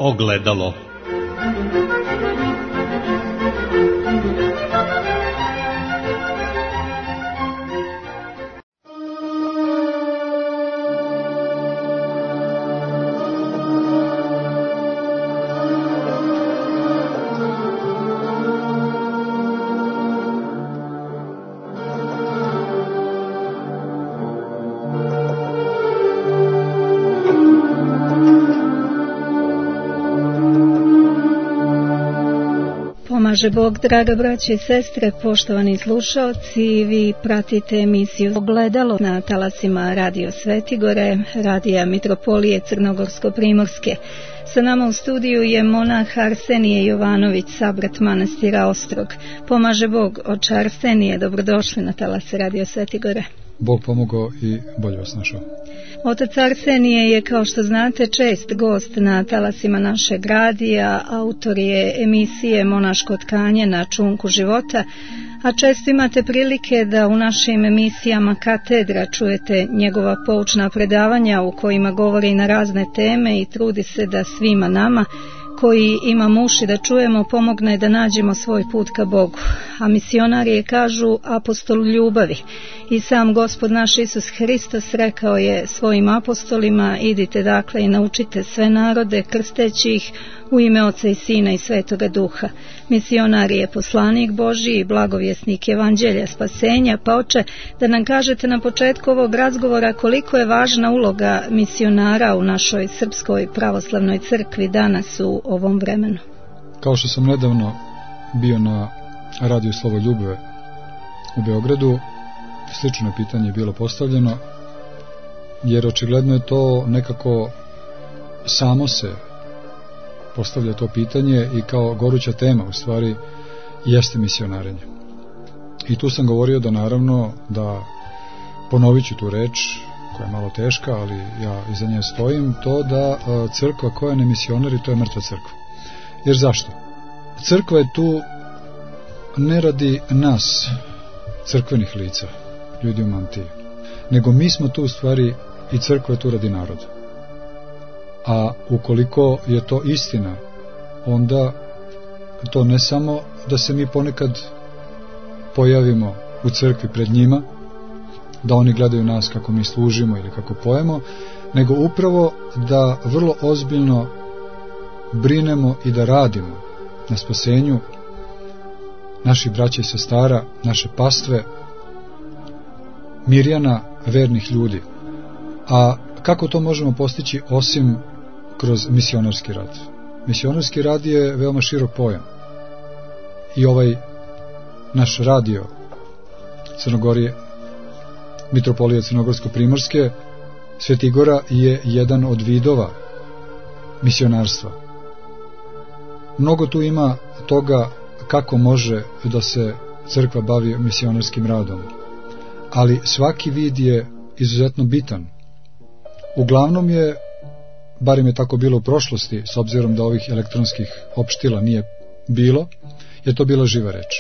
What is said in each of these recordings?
Ogledalo. Pomaže Bog, draga braće i sestre, poštovani slušaoci, vi pratite emisiju Ogledalo na talasima Radio Svetigore, radija Mitropolije Crnogorsko-Primorske. Sa nama u studiju je monah Arsenije Jovanović, sabrat manastira Ostrog. Pomaže Bog, oče Arsenije, dobrodošli na talase Radio Svetigore. Bog pomogao i bolje vas našao. Otac Arsenije je, kao što znate, čest gost na talasima našeg radija, autor je emisije Monaško tkanje na čunku života, a često imate prilike da u našim emisijama Katedra čujete njegova poučna predavanja u kojima govori na razne teme i trudi se da svima nama koji imamo uši da čujemo pomogne da nađemo svoj put ka Bogu. A misionarije kažu apostol ljubavi. I sam Gospod naš Isus Hristos rekao je svojim apostolima: idite dakle i naučite sve narode, krsteći ih u ime Oca i Sina i Svetoga Duha. Misionar je poslanik Božji i blagovjesnik evanđelja spasenja. Pa oče, da nam kažete na početku ovog razgovora koliko je važna uloga misionara u našoj Srpskoj pravoslavnoj crkvi danas u ovom vremenu. Kao što sam nedavno bio na radiju Slovo Ljubve u Beogradu, slično pitanje je bilo postavljeno, jer očigledno je to nekako samo se postavlja to pitanje i kao goruća tema u stvari jeste misionarenje. I tu sam govorio da naravno da ponovit ću tu reč koja je malo teška, ali ja iza nje stojim, to da crkva koja ne misionari, to je mrtva crkva. Jer zašto? Crkva je tu ne radi nas, crkvenih lica, ljudi u mantiji, nego mi smo tu u stvari i crkva je tu radi naroda. A ukoliko je to istina, onda to ne samo da se mi ponekad pojavimo u crkvi pred njima, da oni gledaju nas kako mi služimo ili kako pojemo, nego upravo da vrlo ozbiljno brinemo i da radimo na spasenju naših braća i sestara, naše pastve, mirjana, vernih ljudi. A kako to možemo postići osim kroz misionarski rad? Misionarski rad je veoma širok pojam. I ovaj naš radio Crnogorije, Mitropolije Crnogorsko-Primorske, Svetigora je jedan od vidova misionarstva. Mnogo tu ima toga kako može da se crkva bavi misionarskim radom, ali svaki vid je izuzetno bitan. Uglavnom je, barem je tako bilo u prošlosti, s obzirom da ovih elektronskih opštila nije bilo, je to bila živa reč.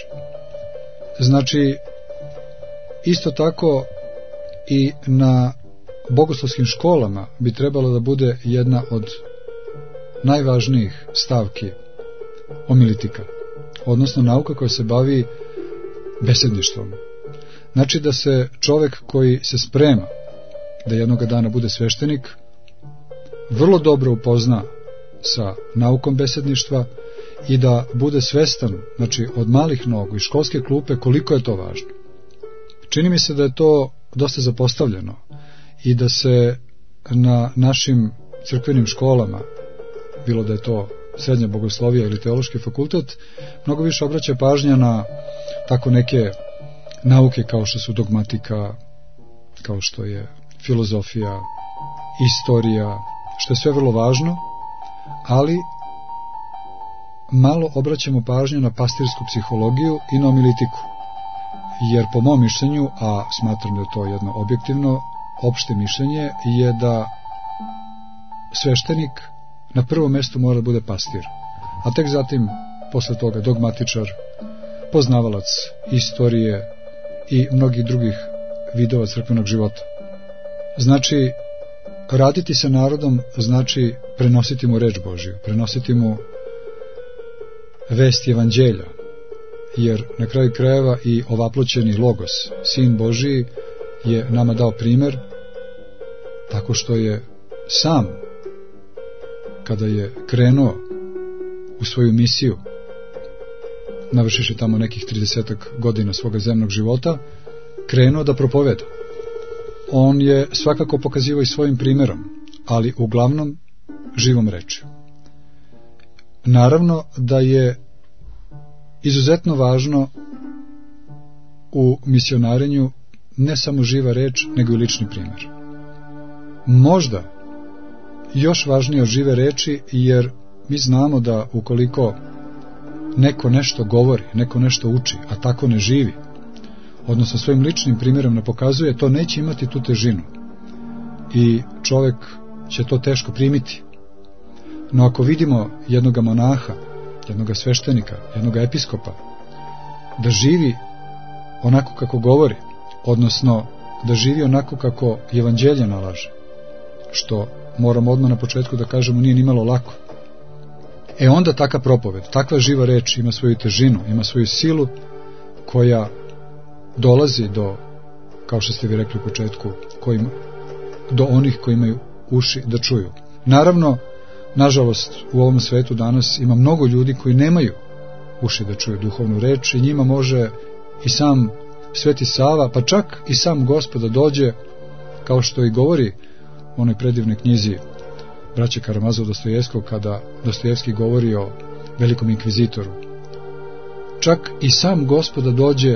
Znači, isto tako i na bogoslovskim školama bi trebalo da bude jedna od najvažnijih stavki homilitika, odnosno nauka koja se bavi besedništvom. Znači da se čovek koji se sprema da jednoga dana bude sveštenik vrlo dobro upozna sa naukom besedništva i da bude svestan, znači od malih nogu i školske klupe, koliko je to važno. Čini mi se da je to dosta zapostavljeno i da se na našim crkvenim školama, bilo da je to srednja bogoslovija ili teološki fakultet, mnogo više obraća pažnja na tako neke nauke kao što su dogmatika, kao što je filozofija, istorija, što je sve vrlo važno, ali malo obraćamo pažnju na pastirsku psihologiju i na homilitiku. Jer po mom mišljenju, a smatram da je to jedno objektivno, opšte mišljenje je da sveštenik na prvom mjestu mora da bude pastir, a tek zatim posle toga dogmatičar, poznavalac istorije i mnogih drugih vidova crkvenog života. Znači, raditi sa narodom znači prenositi mu reč Božju, prenositi mu vest evanđelja, jer na kraju krajeva i ovaploćeni Logos, Sin Božiji, je nama dao primjer tako što je sam, kada je krenuo u svoju misiju, navršiši tamo nekih 30 godina svoga zemnog života, krenuo da propoveda. On je svakako pokazivao i svojim primjerom, ali uglavnom živom rečju. Naravno da je izuzetno važno u misionarenju ne samo živa reč, nego i lični primjer. Možda još važnije od žive reči, jer mi znamo da ukoliko neko nešto govori, neko nešto uči, a tako ne živi, odnosno svojim ličnim primjerom ne pokazuje, to neće imati tu težinu i čovjek će to teško primiti. No ako vidimo jednog monaha, jednog sveštenika, jednog episkopa da živi onako kako govori, odnosno da živi onako kako evanđelje nalaže, što moramo odmah na početku da kažemo nije nimalo lako, onda taka propoved, takva živa reč ima svoju težinu, ima svoju silu koja dolazi do, kao što ste vi rekli u početku, do onih koji imaju uši da čuju. Naravno, nažalost, u ovom svetu danas ima mnogo ljudi koji nemaju uši da čuju duhovnu reč i njima može i sam Sveti Sava, pa čak i sam Gospod da dođe, kao što i govori u onoj predivnoj knjizi braće Karamazov Dostojevskog, kada Dostojevski govori o velikom inkvizitoru. Čak i sam Gospod da dođe,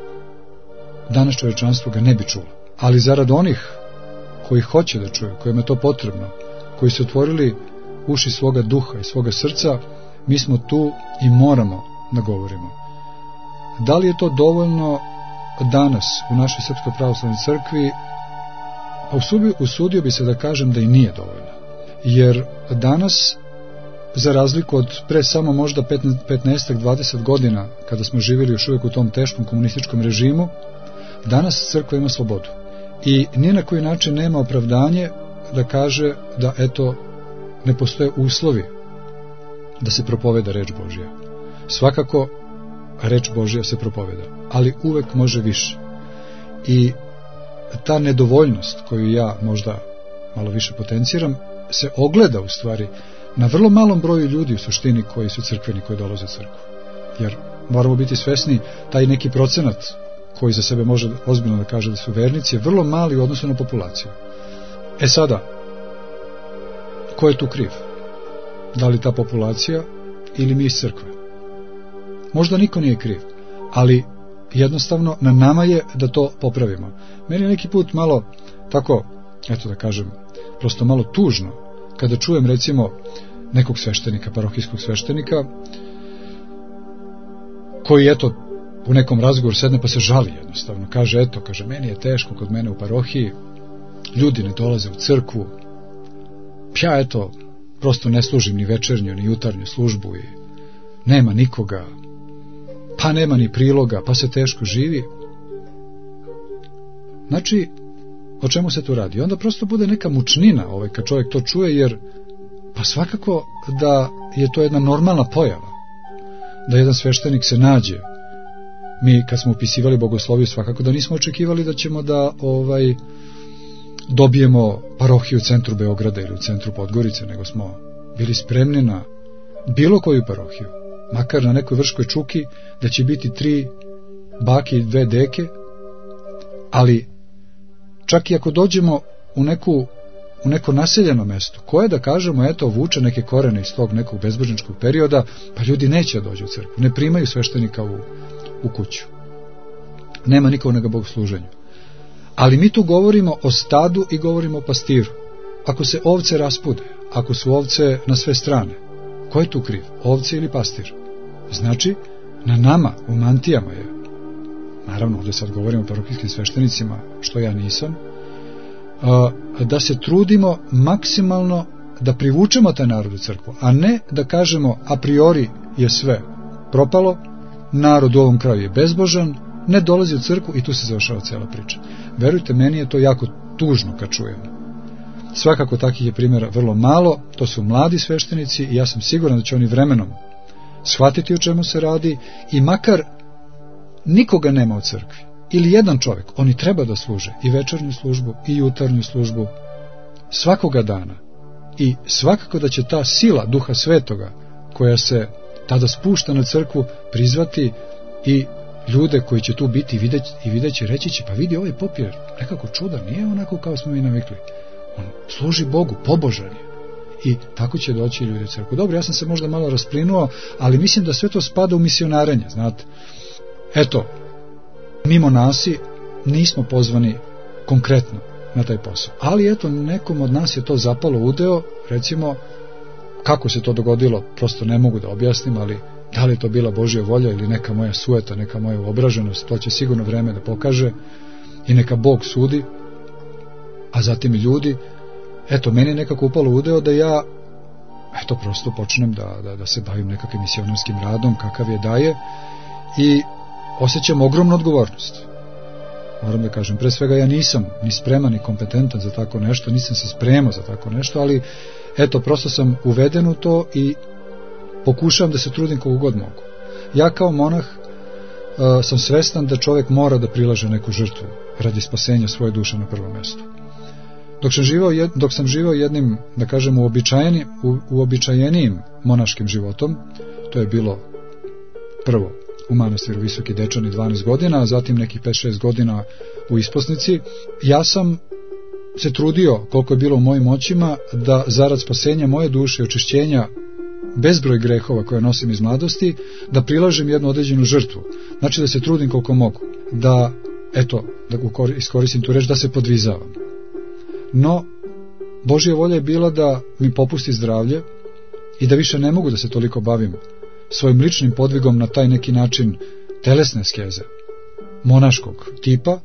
danas čovječanstvo ga ne bi čulo. Ali zarad onih koji hoće da čuju, kojima je to potrebno, koji su otvorili uši svoga duha i svoga srca, mi smo tu i moramo da govorimo. Da li je to dovoljno danas u našoj Srpskoj pravoslavnoj crkvi? Pa usudio bi se da kažem da i nije dovoljno. Jer danas, za razliku od pre samo možda 15-20 godina, kada smo živjeli još uvijek u tom teškom komunističkom režimu, danas crkva ima slobodu. I ni na koji način nema opravdanje da kaže da eto ne postoje uslovi da se propoveda reč Božja. Svakako reč Božja se propoveda, ali uvek može više. I ta nedovoljnost koju ja možda malo više potenciram se ogleda u stvari na vrlo malom broju ljudi u suštini koji su crkveni, koji dolaze u crkvu. Jer moramo biti svesni, taj neki procenat koji za sebe može ozbiljno da kaže da su vernici je vrlo mali u odnosu na populaciju. Sada, ko je tu kriv? Da li ta populacija ili mi iz crkve? Možda niko nije kriv, ali jednostavno na nama je da to popravimo. Meni je neki put malo tako, eto da kažem, prosto malo tužno kada čujem recimo nekog sveštenika, parohijskog sveštenika, koji eto u nekom razgovoru sedne pa se žali jednostavno, kaže meni je teško kod mene u parohiji, ljudi ne dolaze u crkvu, ja eto prosto ne služim ni večernju ni jutarnju službu i nema nikoga, pa nema ni priloga, pa se teško živi. Znači, o čemu se tu radi? Onda prosto bude neka mučnina kad čovjek to čuje, jer pa svakako da je to jedna normalna pojava, da jedan sveštenik se nađe. Mi kad smo upisivali bogosloviju svakako da nismo očekivali da ćemo da dobijemo parohiju u centru Beograda ili u centru Podgorice, nego smo bili spremni na bilo koju parohiju, makar na nekoj Vrškoj čuki, da će biti 3 bake i 2 deke, ali čak i ako dođemo u neko naseljeno mesto, koje da kažemo, eto, vuče neke korene iz tog nekog bezbožničkog perioda, pa ljudi neće dođu u crkvu, ne primaju sveštenika u kuću. Nema nikog na bogosluženju. Ali mi tu govorimo o stadu i govorimo o pastiru. Ako se ovce raspude, ako su ovce na sve strane, ko je tu kriv? Ovce ili pastir? Znači, na nama, u mantijama je, naravno ovdje sad govorimo o parohijskim sveštenicima, što ja nisam, da se trudimo maksimalno da privučemo taj narod u crkvu, a ne da kažemo a priori je sve propalo, narod u ovom kraju je bezbožan, ne dolazi u crkvu i tu se završava cijela priča. Verujte, meni je to jako tužno kad čujem. Svakako takih je primjera vrlo malo, to su mladi sveštenici i ja sam siguran da će oni vremenom shvatiti o čemu se radi i makar nikoga nema u crkvi ili jedan čovjek, oni treba da služe i večernju službu i jutarnju službu svakoga dana i svakako da će ta sila Duha Svetoga koja se tada spušta na crkvu prizvati i ljude koji će tu biti i videći reći će, pa vidi, ovaj pop je nekako čudan, nije onako kao smo mi navikli, on služi Bogu, pobožan je i tako će doći ljudi u crkvu. Dobro, ja sam se možda malo rasplinuo, ali mislim da sve to spada u misionarenje, znate. Eto, mi monasi nismo pozvani konkretno na taj posao, ali eto, nekom od nas je to zapalo udeo, recimo, kako se to dogodilo, prosto ne mogu da objasnim, ali da li je to bila Božja volja ili neka moja sueta, neka moja uobraženost, to će sigurno vreme da pokaže i neka Bog sudi, a zatim i ljudi. Eto, meni je nekako upalo udeo da ja prosto počnem da se bavim nekakvim misionarskim radom, kakav je daje, i osjećam ogromnu odgovornost. Moram da kažem, pre svega ja nisam ni spreman ni kompetentan za tako nešto, nisam se spremao za tako nešto, ali eto, prosto sam uveden u to i pokušavam da se trudim koliko god mogu. Ja kao monah sam svestan da čovjek mora da prilaže neku žrtvu radi spasenja svoje duše na prvom mjestu. Dok sam živao jednim, da kažem, uobičajenijim monaškim životom, to je bilo prvo u manastiru Visoki Dečani 12 godina, a zatim nekih 5-6 godina u isposnici, ja sam se trudio koliko je bilo u mojim moćima da zarad spasenja moje duše i očišćenja bezbroj grehova koje nosim iz mladosti, da prilažem jednu određenu žrtvu. Znači da se trudim koliko mogu, da iskoristim tu reč, da se podvizavam. No, Božja volja je bila da mi popusti zdravlje i da više ne mogu da se toliko bavim svojim ličnim podvigom na taj neki način telesne skeze, monaškog tipa,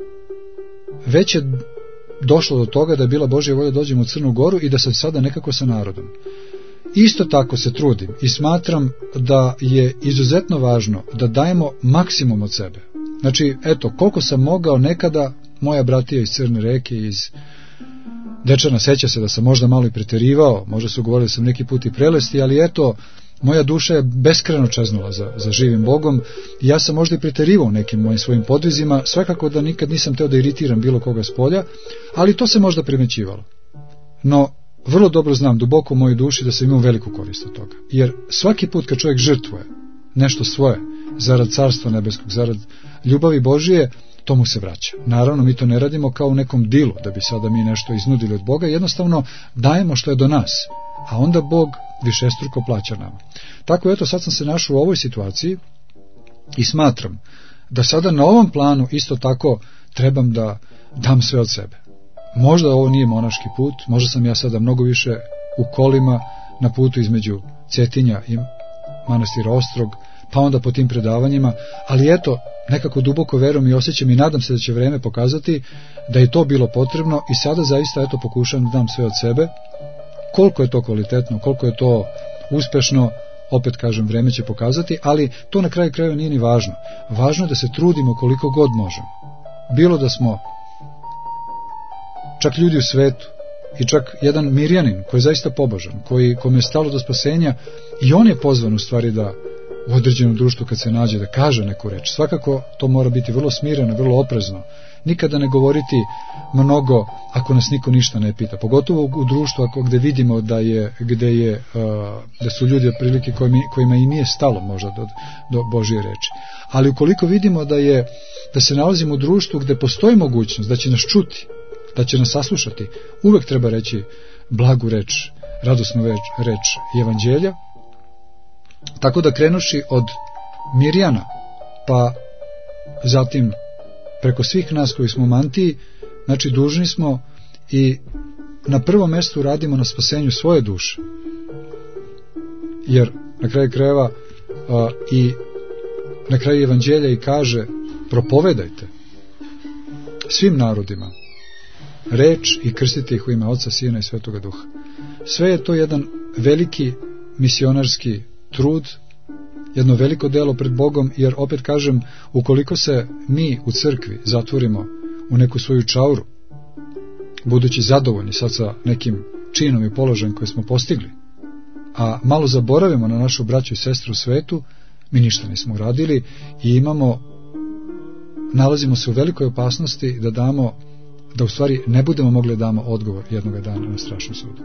već je došlo do toga da je bila Božja volja da dođem u Crnu Goru i da sam sada nekako sa narodom. Isto tako se trudim i smatram da je izuzetno važno da dajemo maksimum od sebe. Znači, eto, koliko sam mogao nekada, moja bratija iz Crne Reke, iz Dečana, seća se da sam možda malo i preterivao, možda su govorili da sam neki put i prelesti, ali eto, moja duša je beskrajno čeznula za živim Bogom i ja sam možda i preterivao u nekim mojim svojim podvizima, svakako da nikad nisam teo da iritiram bilo koga s polja, ali to se možda primećivalo. No, vrlo dobro znam duboko u mojoj duši da sam imao veliku korist od toga, jer svaki put kad čovjek žrtvuje nešto svoje zarad Carstva nebeskog, zarad ljubavi Božije, to mu se vraća. Naravno, mi to ne radimo kao u nekom dilu, da bi sada mi nešto iznudili od Boga, jednostavno dajemo što je do nas, a onda Bog višestruko plaća nama. Tako, eto, sad sam se našao u ovoj situaciji i smatram da sada na ovom planu isto tako trebam da dam sve od sebe. Možda ovo nije monaški put, možda sam ja sada mnogo više u kolima na putu između Cetinja i manastira Ostrog, pa onda po tim predavanjima, ali eto, nekako duboko verujem i osjećam i nadam se da će vreme pokazati da je to bilo potrebno i sada zaista eto pokušam da dam sve od sebe. Koliko je to kvalitetno, koliko je to uspešno, opet kažem, vreme će pokazati, ali to na kraju krajeva nije ni važno. Važno je da se trudimo koliko god možemo. Bilo da smo čak ljudi u svetu i čak jedan Mirjanin koji je zaista pobožan, kome je stalo do spasenja, i on je pozvan u stvari da u određenom društvu kad se nađe da kaže neku reč. Svakako to mora biti vrlo smireno, vrlo oprezno. Nikada ne govoriti mnogo ako nas niko ništa ne pita. Pogotovo u društvu gdje vidimo da su ljudi otprilike kojima i nije stalo možda do Božje reči. Ali ukoliko vidimo da se nalazimo u društvu gdje postoji mogućnost da će nas čuti, da će nas saslušati, uvek treba reći blagu reč, radosnu reč evanđelja. Tako da, krenuši od Mirjana, pa zatim preko svih nas koji smo u mantiji, znači dužni smo i na prvom mjestu radimo na spasenju svoje duše. Jer na kraju krajeva i na kraju evanđelja i kaže: propovedajte svim narodima reč i krstite ih u ime Oca, Sina i Svetoga Duha. Sve je to jedan veliki misionarski trud, jedno veliko delo pred Bogom, jer opet kažem, ukoliko se mi u crkvi zatvorimo u neku svoju čauru, budući zadovoljni sad sa nekim činom i položajem koje smo postigli, a malo zaboravimo na našu braću i sestru u svetu, mi ništa nismo uradili i nalazimo se u velikoj opasnosti da u stvari ne budemo mogli da damo odgovor jednoga dana na strašnom sudu.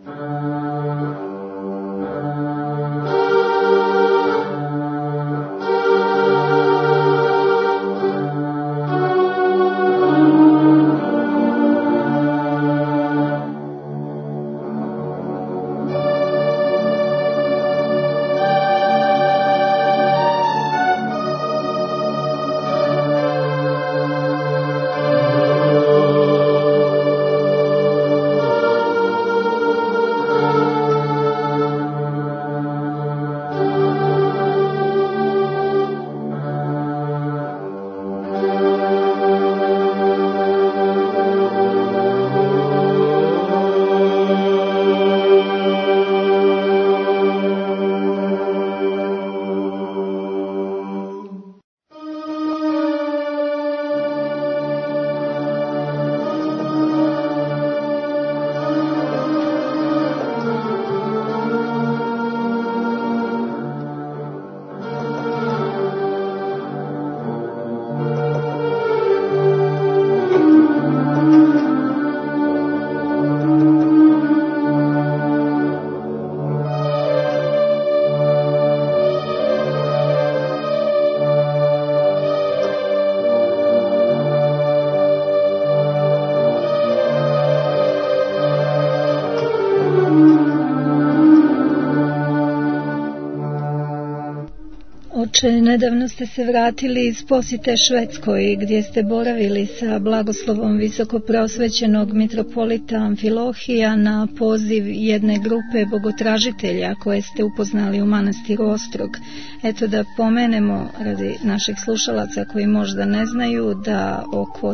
Oče, nedavno ste se vratili iz posjete Švedskoj, gdje ste boravili sa blagoslovom visokopreosvećenog mitropolita Amfilohija na poziv jedne grupe bogotražitelja koje ste upoznali u manastiru Ostrog. Eto da pomenemo radi naših slušalaca koji možda ne znaju da oko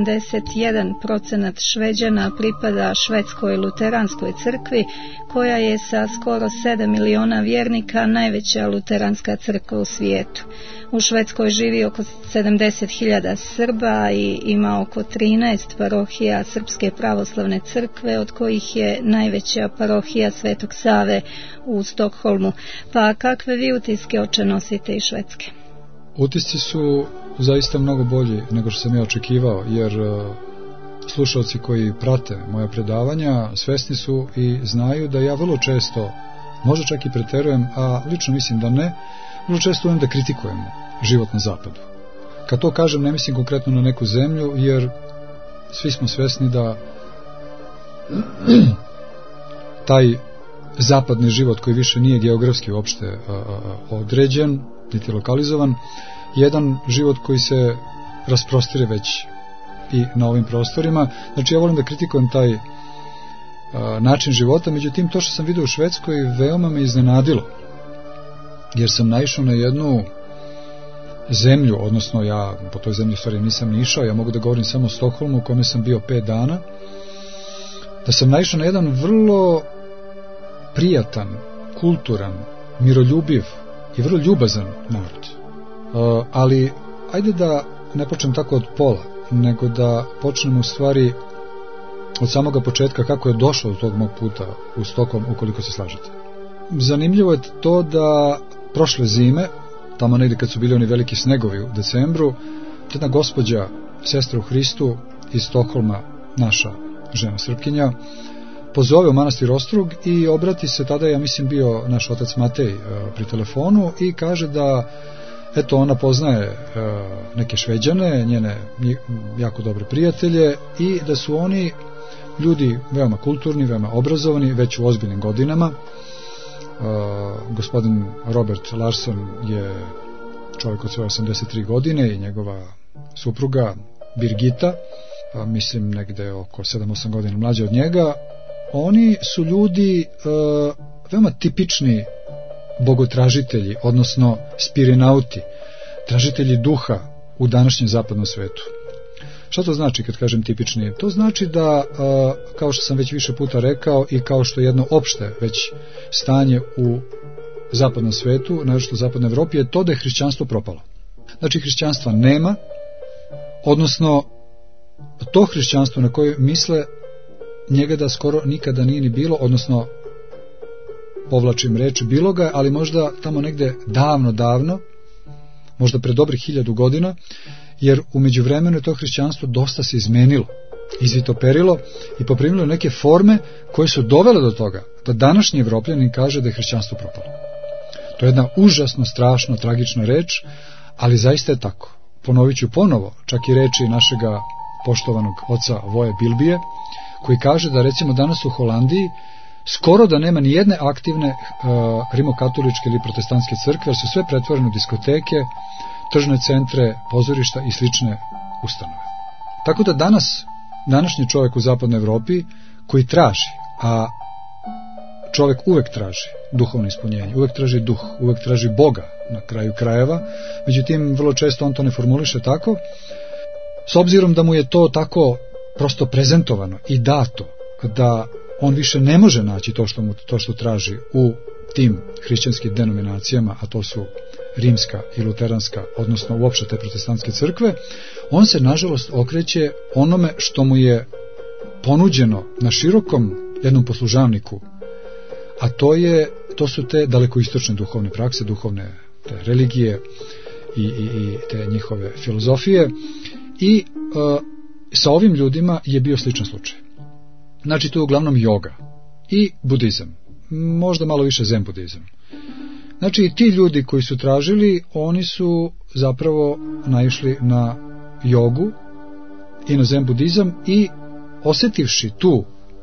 71% Šveđana pripada Švedskoj luteranskoj crkvi, koja je sa skoro 7 miliona vjernika najveća luteranska crkva u svijetu. U Švedskoj živi oko 70.000 Srba i ima oko 13 parohija Srpske pravoslavne crkve, od kojih je najveća parohija Svetog Save u Stokholmu. Pa kakve vi utiske, oče, nosite iz Švedske? Utisci su zaista mnogo bolji nego što sam ja očekivao, jer slušalci koji prate moja predavanja svesni su i znaju da ja vrlo često, možda čak i preterujem, a lično mislim da ne, vrlo često umem da kritikujemo život na zapadu. Kad to kažem, ne mislim konkretno na neku zemlju, jer svi smo svesni da taj zapadni život koji više nije geografski uopšte određen, niti lokalizovan, jedan život koji se rasprostire već i na ovim prostorima. Znači, ja volim da kritikujem taj način života, međutim, to što sam vidio u Švedskoj veoma me iznenadilo, jer sam naišao na jednu zemlju, odnosno ja po toj zemlji u stvari nisam ni išao, ja mogu da govorim samo o Stokholmu u kome sam bio 5 dana, da sam naišao na jedan vrlo prijatan, kulturan, miroljubiv i vrlo ljubazan narod. Ali ajde da ne počnem tako od pola, nego da počnemo u stvari od samoga početka kako je došlo do tog mog puta u Stokholm, ukoliko se slažete. Zanimljivo je to da prošle zime, tamo negdje kad su bili oni veliki snegovi u decembru, jedna gospođa, sestra u Hristu iz Stokholma, naša žena Srpkinja, pozove u manastir Ostrog i obrati se, tada ja mislim bio naš otac Matej pri telefonu, i kaže da eto, ona poznaje neke Šveđane, njene jako dobre prijatelje, i da su oni ljudi veoma kulturni, veoma obrazovani, već u ozbiljnim godinama. Gospodin Robert Larsson je čovjek od svoje 83 godine i njegova supruga Birgitta, mislim negde oko 7-8 godina mlađe od njega. Oni su ljudi veoma tipični bogotražitelji, odnosno spirinauti, tražitelji duha u današnjem zapadnom svetu. Šta to znači kad kažem tipični? To znači da, kao što sam već više puta rekao i kao što je jedno opšte već stanje u zapadnom svetu, naročito u zapadnoj Evropi, je to da je hrišćanstvo propalo. Znači, hrišćanstva nema, odnosno to hrišćanstvo na koje misle njega da skoro nikada nije ni bilo, odnosno povlačim reč, bilo ga, ali možda tamo negde davno, možda pre dobrih 1000 godina, jer u međuvremenu je to hrišćanstvo dosta se izmenilo, izvitoperilo i poprimilo neke forme koje su dovele do toga da današnji Evropljanin kaže da je hrišćanstvo propalo. To je jedna užasno, strašno, tragična reč, ali zaista je tako. Ponovit ću ponovo, čak i reči našega poštovanog oca Voje Bilbije, koji kaže da recimo danas u Holandiji skoro da nema ni jedne aktivne rimokatoličke ili protestantske crkve, jer su sve pretvorene u diskoteke, tržne centre, pozorišta i slične ustanove. Tako da današnji čovjek u zapadnoj Evropi koji traži, a čovjek uvek traži duhovno ispunjenje, uvek traži duh, uvek traži Boga na kraju krajeva, međutim vrlo često on to ne formuliše tako, s obzirom da mu je to tako prosto prezentovano i dato, da on više ne može naći to što traži u tim hrišćanskim denominacijama, a to su rimska i luteranska, odnosno uopšte te protestantske crkve, on se nažalost okreće onome što mu je ponuđeno na širokom jednom poslužavniku, a to su te dalekoistočne duhovne prakse, duhovne te religije i te njihove filozofije, i sa ovim ljudima je bio sličan slučaj. Znači to je uglavnom joga i budizam, možda malo više zen budizam. Znači ti ljudi koji su tražili, oni su zapravo naišli na jogu i na zen budizam i osjetivši tu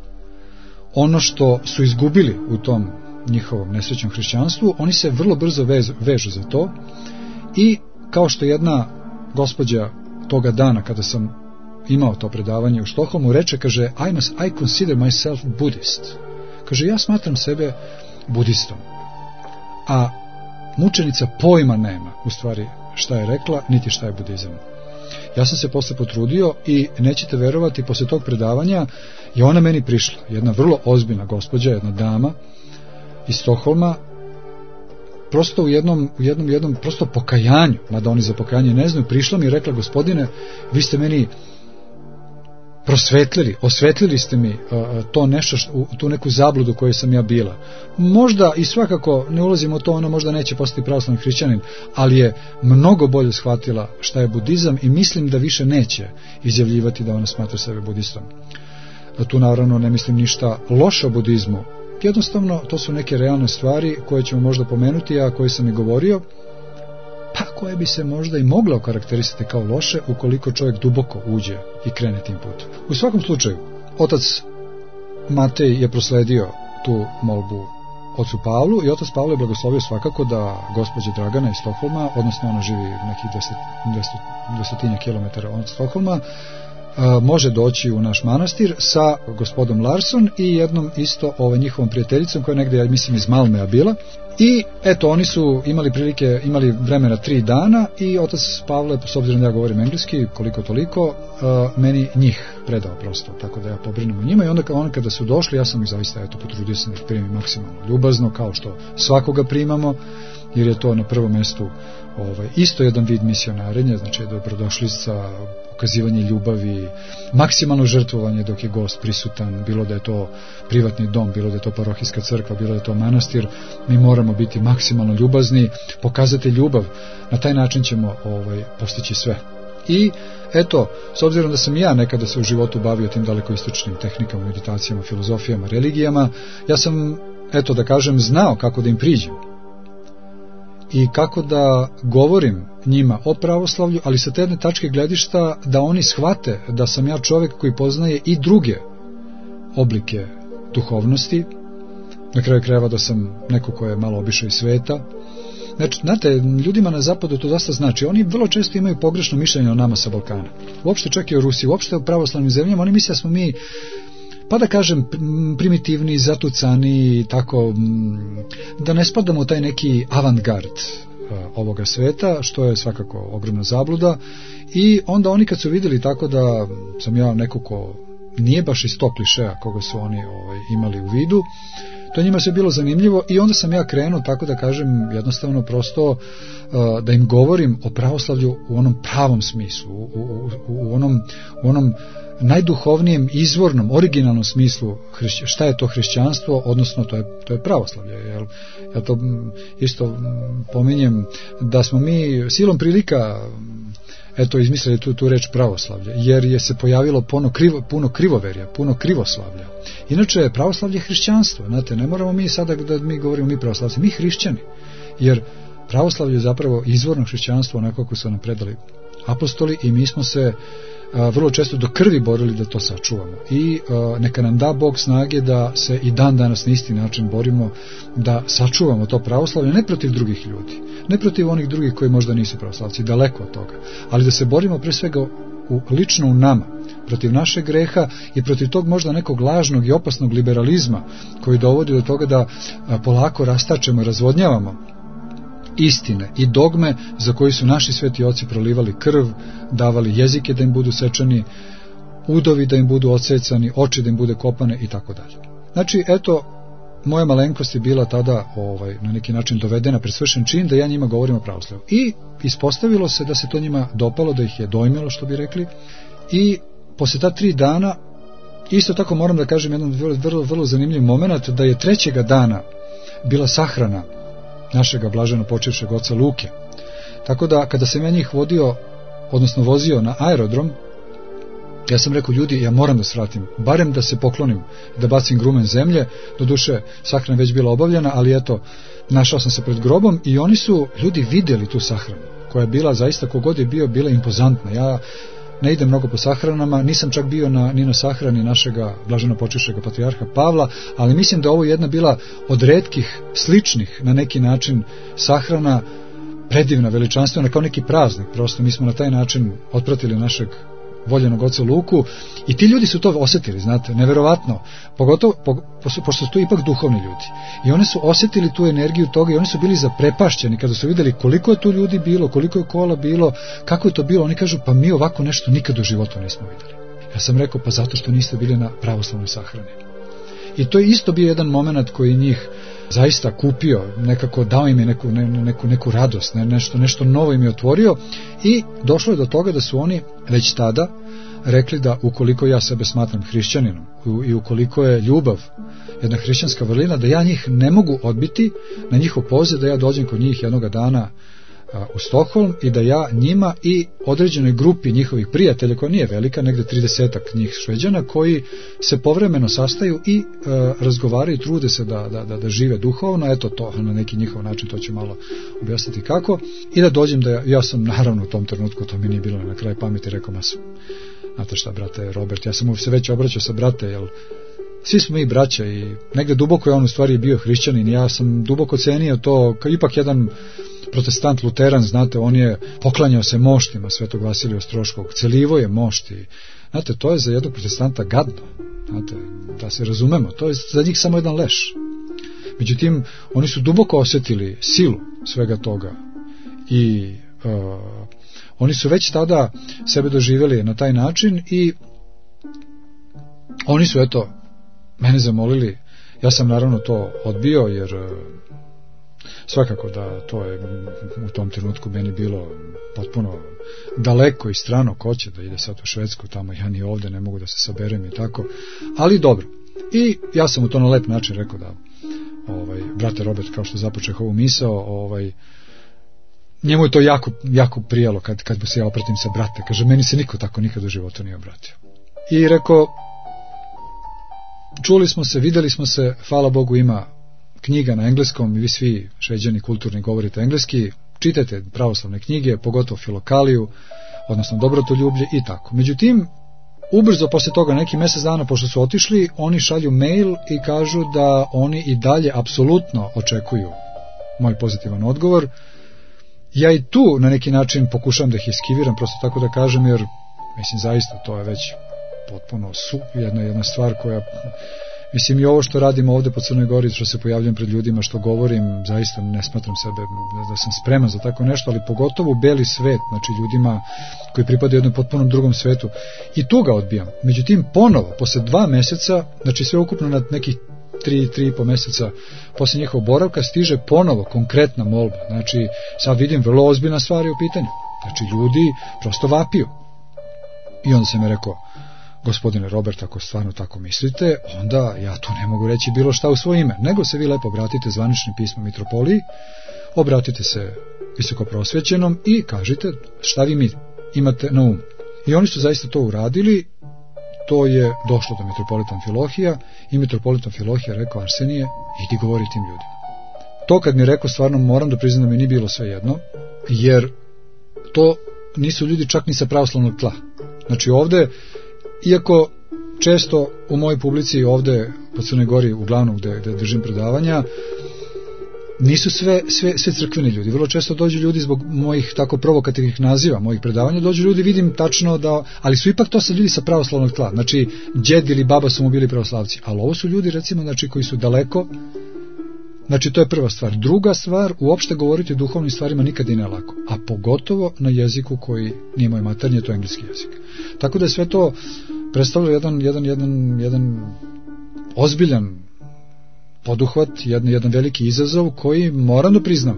ono što su izgubili u tom njihovom nesrećnom hrišćanstvu, oni se vrlo brzo vežu za to i kao što jedna gospođa toga dana kada sam imao to predavanje u Štokholmu reče, kaže, I consider myself Buddhist. Kaže, ja smatram sebe budistom. A mučenica pojma nema u stvari šta je rekla, niti šta je budizam. Ja sam se posle potrudio i nećete verovati, posle tog predavanja je ona meni prišla, jedna vrlo ozbiljna gospođa, jedna dama iz Stokholma, prosto u jednom prosto pokajanju, mada oni za pokajanje ne znaju, prišla mi i rekla, gospodine, vi ste meni osvetlili ste mi to nešto, tu neku zabludu u kojoj sam ja bila. Možda i svakako ne ulazimo u to, ona možda neće postati pravoslavni hrišćanin, ali je mnogo bolje shvatila šta je budizam i mislim da više neće izjavljivati da ona smatra sebe budistom. Tu naravno ne mislim ništa loše o budizmu, jednostavno to su neke realne stvari koje ćemo možda pomenuti, a koje sam i govorio, pa koje bi se možda i moglo okarakterisati kao loše ukoliko čovjek duboko uđe i krene tim putem. U svakom slučaju, otac Matej je prosledio tu molbu ocu Pavlu i otac Pavle je blagoslovio svakako da gospođa Dragana iz Stokholma, odnosno ona živi nekih 200 kilometara od Stokholma, može doći u naš manastir sa gospodom Larsson i jednom isto njihovom prijateljicom koja je negdje, ja mislim, iz Malmea bila. I eto, oni su imali vremena 3 dana i otac Pavle, s obzirom da ja govorim engleski, koliko toliko, meni njih predao prosto, tako da ja pobrinem o njima. I onda kada su došli, ja sam ih zaista potrudio se da ih primim maksimalno ljubazno, kao što svakoga primamo, jer je to na prvom mjestu isto jedan vid misionarenja, znači dobrodošlica, ukazivanje ljubavi, maksimalno žrtvovanje dok je gost prisutan, bilo da je to privatni dom, bilo da je to parohijska crkva, bilo da je to manastir, mi moramo biti maksimalno ljubazni, pokazati ljubav, na taj način ćemo postići sve. I eto, s obzirom da sam ja nekada se u životu bavio tim dalekoistočnim tehnikama, meditacijama, filozofijama, religijama, ja sam, eto da kažem, znao kako da im priđem i kako da govorim njima o pravoslavlju, ali sa te jedne tačke gledišta da oni shvate da sam ja čovjek koji poznaje i druge oblike duhovnosti, na kraju krajeva da sam neko ko je malo obišao iz sveta. Znači, znate, ljudima na zapadu to dosta znači, oni vrlo često imaju pogrešno mišljenje o nama sa Balkana, uopšte čak i o Rusiji, uopšte o pravoslavnim zemljama, oni misle da smo mi, pa da kažem, primitivni, zatucani, tako, da ne spadamo u taj neki avantgard ovoga sveta, što je svakako ogromna zabluda. I onda oni kad su vidjeli tako da sam ja neko ko nije baš iz tog klišeja koga su oni imali u vidu, To njima sve bilo zanimljivo i onda sam ja krenuo, tako da kažem, jednostavno prosto da im govorim o pravoslavlju u onom pravom smislu, u onom najduhovnijem, izvornom, originalnom smislu šta je to hrišćanstvo, odnosno to je pravoslavlje. Ja to isto pominjem da smo mi silom prilika izmislili tu reč pravoslavlje, jer je se pojavilo puno krivoverja, puno krivoslavlja. Inače, pravoslavlje je hrišćanstvo, znate, ne moramo mi sada da mi govorimo mi pravoslavci, mi hrišćani, jer pravoslavlje je zapravo izvorno hrišćanstvo onako kako su nam predali apostoli i mi smo se vrlo često do krvi borili da to sačuvamo i neka nam da Bog snage da se i dan danas na isti način borimo da sačuvamo to pravoslavlje, ne protiv drugih ljudi, ne protiv onih drugih koji možda nisu pravoslavci, daleko od toga, ali da se borimo pre svega lično u nama, protiv našeg greha i protiv tog možda nekog lažnog i opasnog liberalizma koji dovodi do toga da polako rastačemo i razvodnjavamo istine i dogme za koji su naši sveti oci prolivali krv, davali jezike da im budu sečani, udovi da im budu odsecani, oči da im bude kopane i tako dalje. Znači, eto, moja malenkost je bila tada na neki način dovedena pred svršen čin da ja njima govorim o pravoslavlju. I ispostavilo se da se to njima dopalo, da ih je dojmilo, što bi rekli, i posle ta 3 dana, isto tako moram da kažem jedan vrlo zanimljiv moment, da je 3. dana bila sahrana našega blaženo počivšeg oca Luke. Tako da kada sam ja njih vozio na aerodrom, ja sam rekao, ljudi, ja moram da svratim, barem da se poklonim, da bacim grumen zemlje, doduše sahrana već bila obavljena, ali eto, našao sam se pred grobom i oni su, ljudi, vidjeli tu sahranu, koja je bila zaista, kogod je bio, bila impozantna. Ja ne idem mnogo po sahranama, nisam čak bio ni na sahrani našega blaženo počivšega patrijarha Pavla, ali mislim da ovo je jedna bila od retkih, sličnih na neki način sahrana, predivna, veličanstvena, kao neki praznik. Prosto mi smo na taj način otpratili našeg voljenog oca Luku i ti ljudi su to osjetili, znate, neverovatno, pogotovo pošto su to ipak duhovni ljudi i oni su osjetili tu energiju toga i oni su bili zaprepašćeni kada su vidjeli koliko je tu ljudi bilo, koliko je kola bilo, kako je to bilo. Oni kažu, pa mi ovako nešto nikad u životu nismo vidjeli. Ja sam rekao, pa zato što niste bili na pravoslavnoj sahrani. I to je isto bio jedan moment koji njih zaista kupio, nekako dao im je neku radost, nešto novo im je otvorio i došlo je do toga da su oni već tada rekli da ukoliko ja sebe smatram hrišćaninom i ukoliko je ljubav jedna hrišćanska vrlina, da ja njih ne mogu odbiti na njihov poziv da ja dođem kod njih jednoga dana u Stokholm i da ja njima i određenoj grupi njihovih prijatelja, koja nije velika, negde 30-ak njih Šveđana, koji se povremeno sastaju i razgovaraju, trude se da žive duhovno, eto to na neki njihov način, to ću malo objasniti kako, i da dođem da ja sam naravno u tom trenutku, to mi nije bilo na kraju pameti, rekao masu, znate šta, brate Robert, ja sam mu se već obraćao sa brate, jer svi smo mi braća i negde duboko je on u stvari bio hrišćanin, ja sam duboko cenio to, kao ipak jedan protestant luteran, znate, on je poklanjao se moštima Svetog Vasilija Ostroškog, celivo je mošti, znate, to je za jednog protestanta gadno, znate, da se razumemo, to je za njih samo jedan leš. Međutim, oni su duboko osjetili silu svega toga i oni su već tada sebe doživjeli na taj način i oni su, eto, mene zamolili, ja sam naravno to odbio, jer svakako da to je u tom trenutku meni bilo potpuno daleko i strano, ko će da ide sad u Švedsku, tamo ja ni ovde ne mogu da se saberem i tako, ali dobro. I ja sam u to na lep način rekao da brate Robert, kao što započeh ovu misao, njemu je to jako prijalo kad bi se ja opratim sa brate, kaže, meni se niko tako nikad u životu nije obratio. I rekao, čuli smo se, videli smo se, hvala Bogu ima knjiga na engleskom i vi svi Šveđani kulturni govorite engleski, čitajte pravoslavne knjige, pogotovo Filokaliju, odnosno Dobrotoljublje i tako. Međutim, ubrzo posle toga, neki mjesec dana pošto su otišli, oni šalju mail i kažu da oni i dalje apsolutno očekuju moj pozitivan odgovor. Ja i tu na neki način pokušavam da ih eskiviram, prosto tako da kažem, jer mislim zaista to je već potpuno jedna stvar koja, mislim, i ovo što radimo ovde po Crnoj Gori, što se pojavljam pred ljudima, što govorim, zaista ne smatram sebe da sam spreman za tako nešto, ali pogotovo u beli svet, znači ljudima koji pripadaju jednom potpunom drugom svetu, i tu ga odbijam. Međutim, ponovo, posle 2 meseca, znači sve ukupno na nekih 3,5 mjeseca posle njihovog boravka stiže ponovo konkretna molba. Znači, sad vidim vrlo ozbiljna stvari u pitanju. Znači, ljudi prosto vapiju. I onda sam je rekao, gospodine Robert, ako stvarno tako mislite, onda ja tu ne mogu reći bilo šta u svoje ime, nego se vi lepo obratite zvaničnim pismom mitropoliji, obratite se visokoprosvećenom i kažite šta vi mi imate na umu. I oni su zaista to uradili, to je došlo do mitropolita Amfilohija i mitropolita Amfilohija rekao, Arsenije, idi govori tim ljudima. To kad mi je rekao, stvarno moram da priznam da mi nije bilo sve jedno, jer to nisu ljudi čak ni sa pravoslavnog tla. Znači ovde, iako često u mojoj publici ovde po Crnoj Gori, uglavnom gde držim predavanja, nisu sve crkveni ljudi. Vrlo često dođu ljudi zbog mojih tako provokativnih naziva, mojih predavanja, dođu ljudi, vidim tačno da, ali su ipak to sa ljudi sa pravoslavnog tla. Znači, djed ili baba su mu bili pravoslavci, ali ovo su ljudi, recimo, znači, koji su daleko. Znači, to je prva stvar. Druga stvar, uopšte govoriti o duhovnim stvarima nikad i ne lako, a pogotovo na jeziku koji nije moj maternji, to je engleski jezik. Tako da je sve to predstavlja jedan ozbiljan poduhvat, jedan veliki izazov koji, moram da priznam,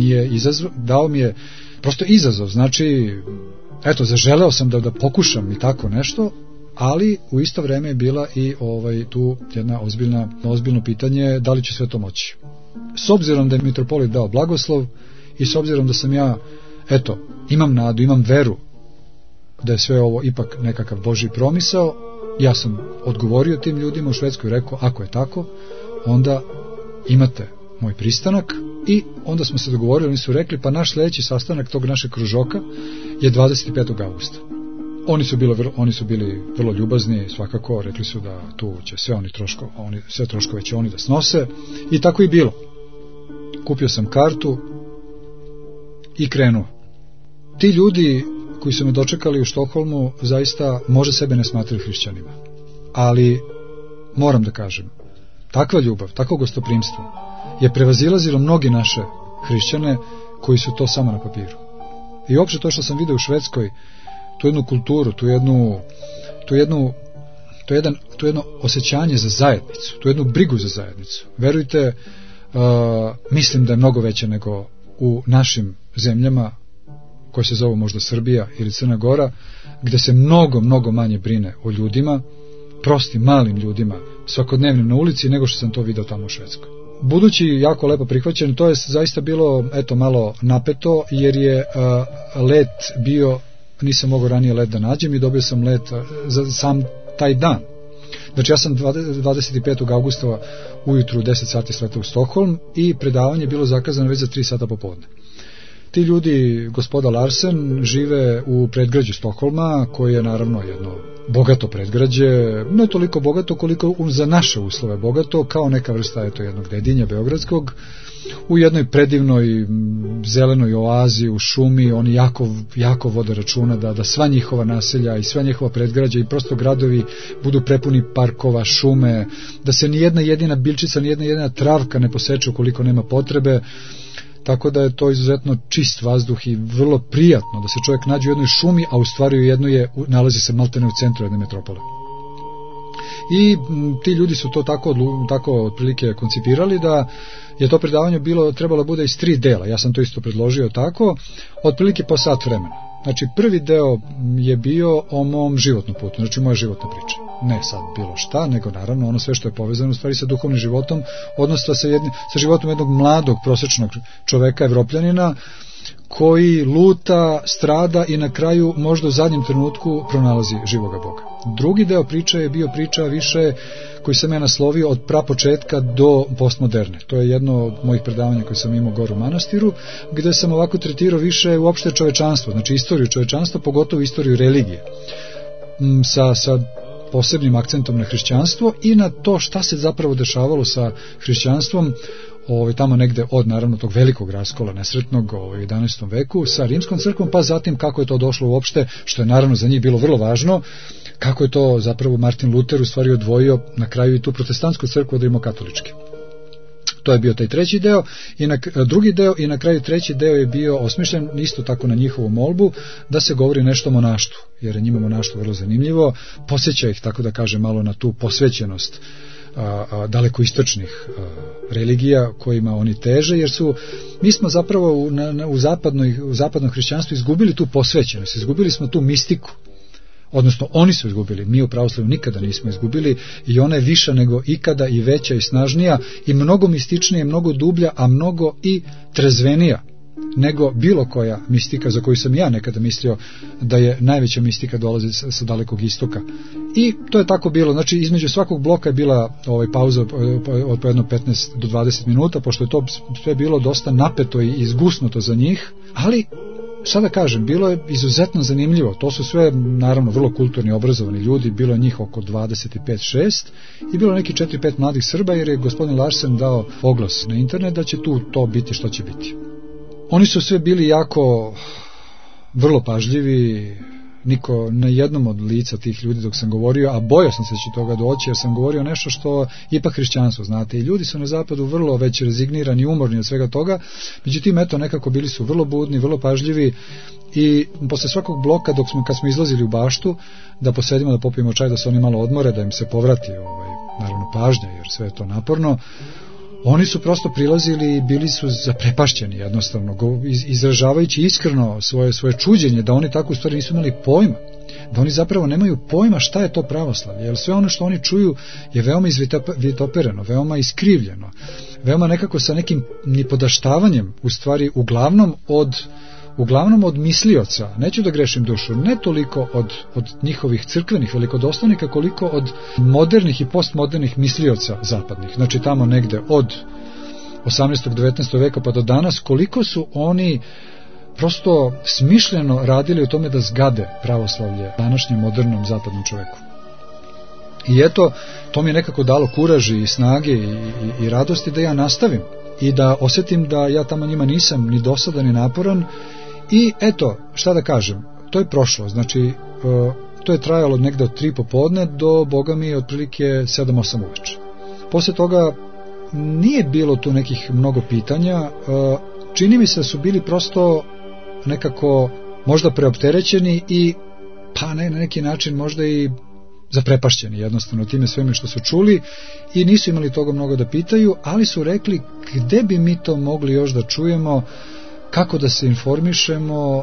dao mi je prosto izazov. Znači, eto, zaželeo sam da pokušam i tako nešto, ali u isto vreme je bila i tu jedna ozbiljno pitanje da li će sve to moći. S obzirom da je mitropolit dao blagoslov i s obzirom da sam ja, eto, imam nadu, imam veru da je sve ovo ipak nekakav Božji promisao, ja sam odgovorio tim ljudima u Švedskoj i rekao, ako je tako, onda imate moj pristanak. I onda smo se dogovorili, oni su rekli, pa naš sljedeći sastanak tog našeg kružoka je 25. augusta. Oni su bili vrlo ljubazni, svakako, rekli su da tu će sve troškove će oni da snose, i tako i bilo. Kupio sam kartu i krenuo. Ti ljudi koji su me dočekali u Štokholmu zaista može sebe ne smatraju hrišćanima, ali moram da kažem, takva ljubav, takvo gostoprimstvo je prevazilazilo mnogi naše hrišćane koji su to samo na papiru. I uopšte to što sam vidio u Švedskoj, tu jednu kulturu, tu jedno osjećanje za zajednicu, tu jednu brigu za zajednicu. Verujte, mislim da je mnogo veće nego u našim zemljama koje se zovu možda Srbija ili Crna Gora, gde se mnogo manje brine o ljudima, prostim, malim ljudima, svakodnevnim na ulici, nego što sam to video tamo u Švedskoj. Budući jako lepo prihvaćen, to je zaista bilo, eto, malo napeto, jer je let bio, nisam mogao ranije let da nađem i dobio sam let za sam taj dan. Znači, ja sam 25. augusta ujutru u 10 sati sletao u Stokholm i predavanje je bilo zakazano već za 3 sata popodne. Ti ljudi, gospoda Larsen, žive u predgrađu Stokholma, koje je naravno jedno bogato predgrađe, ne toliko bogato koliko za naše uslove bogato, kao neka vrsta jednog Dedinja beogradskog, u jednoj predivnoj zelenoj oazi u šumi. Oni jako vode računa da sva njihova naselja i sva njihova predgrađa i prosto gradovi budu prepuni parkova, šume, da se ni jedna jedina biljčica, ni jedna jedina travka ne poseče ukoliko nema potrebe. Tako da je to izuzetno čist vazduh i vrlo prijatno da se čovjek nađe u jednoj šumi, a u stvari u jednoj nalazi se maltene u centru jedne metropole. I ti ljudi su to tako otprilike koncipirali da je to predavanje trebalo bude iz 3 dela. Ja sam to isto predložio tako, otprilike po sat vremena. Znači, prvi deo je bio o mom životnom putu, znači moja životna priča. Ne sad bilo šta, nego naravno ono sve što je povezano u stvari sa duhovnim životom, odnosno sa životom jednog mladog prosječnog čoveka, Evropljanina, koji luta, strada i na kraju možda u zadnjem trenutku pronalazi živoga Boga. Drugi deo priče je bio priča više koji sam ja naslovio od prapočetka do postmoderne. To je jedno od mojih predavanja koje sam imao gore u manastiru, gde sam ovako tretirao više uopšte čovečanstvo, znači istoriju čovečanstva, pogotovo istoriju religije, sa posebnim akcentom na hrišćanstvo i na to šta se zapravo dešavalo sa hrišćanstvom tamo negde od naravno tog velikog raskola nesretnog u 11. veku sa rimskom crkvom, pa zatim kako je to došlo uopšte, što je naravno za njih bilo vrlo važno, kako je to zapravo Martin Luther u stvari odvojio na kraju i tu protestantsku crkvu od rimokatoličke. To je bio taj treći deo, drugi deo i na kraju treći deo je bio osmišljen isto tako na njihovu molbu da se govori nešto o monaštvu, jer je njima monaštvo vrlo zanimljivo, posjeća ih, tako da kaže, malo na tu posvećenost dalekoistočnih religija kojima oni teže, jer mi smo zapravo u zapadnom hrišćanstvu izgubili tu posvećenost, izgubili smo tu mistiku. Odnosno, oni su izgubili, mi u pravoslavlju nikada nismo izgubili i ona je viša nego ikada i veća i snažnija i mnogo mističnija, mnogo dublja, a mnogo i trezvenija nego bilo koja mistika za koju sam ja nekada mislio da je najveća mistika dolazi sa dalekog istoka. I to je tako bilo, znači između svakog bloka je bila pauza od po jedno 15 do 20 minuta, pošto je to sve bilo dosta napeto i izgusnuto za njih, ali sada kažem, bilo je izuzetno zanimljivo. To su sve, naravno, vrlo kulturni, obrazovani ljudi, bilo je njih oko 25-6 i bilo neki 4-5 mladih Srba, jer je gospodin Larsen dao oglas na internet da će tu to biti što će biti. Oni su sve bili jako vrlo pažljivi, niko na jednom od lica tih ljudi dok sam govorio, a bojao sam se da će toga doći, jer sam govorio nešto što ipak hrišćanstvo, znate, i ljudi su na zapadu vrlo već rezignirani, umorni od svega toga, međutim, eto, nekako bili su vrlo budni, vrlo pažljivi i posle svakog bloka, kad smo izlazili u baštu, da posedimo, da popijemo čaj, da se oni malo odmore, da im se povrati, naravno, pažnja, jer sve je to naporno, oni su prosto prilazili i bili su zaprepašćeni jednostavno, izražavajući iskreno svoje čuđenje da oni tako u stvari nisu imali pojma, da oni zapravo nemaju pojma šta je to pravoslavlje, jer sve ono što oni čuju je veoma izvitopereno, veoma iskrivljeno, veoma nekako sa nekim nipodaštavanjem, u stvari uglavnom od mislioca, neću da grešim dušu, ne toliko od njihovih crkvenih velikodostojnika, koliko od modernih i postmodernih mislioca zapadnih. Znači tamo negde od 18. 19. veka pa do danas, koliko su oni prosto smišljeno radili u tome da zgade pravoslavlje današnjem modernom zapadnom čoveku. I eto, to mi je nekako dalo kuraž i snage i radosti da ja nastavim i da osjetim da ja tamo njima nisam ni dosadan ni naporan. I eto, šta da kažem, to je prošlo, znači to je trajalo negde od 3 popodne do, boga mi, otprilike 7-8 uveče. Posle toga nije bilo tu nekih mnogo pitanja, čini mi se da su bili prosto nekako možda preopterećeni i pa na neki način možda i zaprepašćeni jednostavno time sveme što su čuli i nisu imali toga mnogo da pitaju, ali su rekli gde bi mi to mogli još da čujemo, kako da se informišemo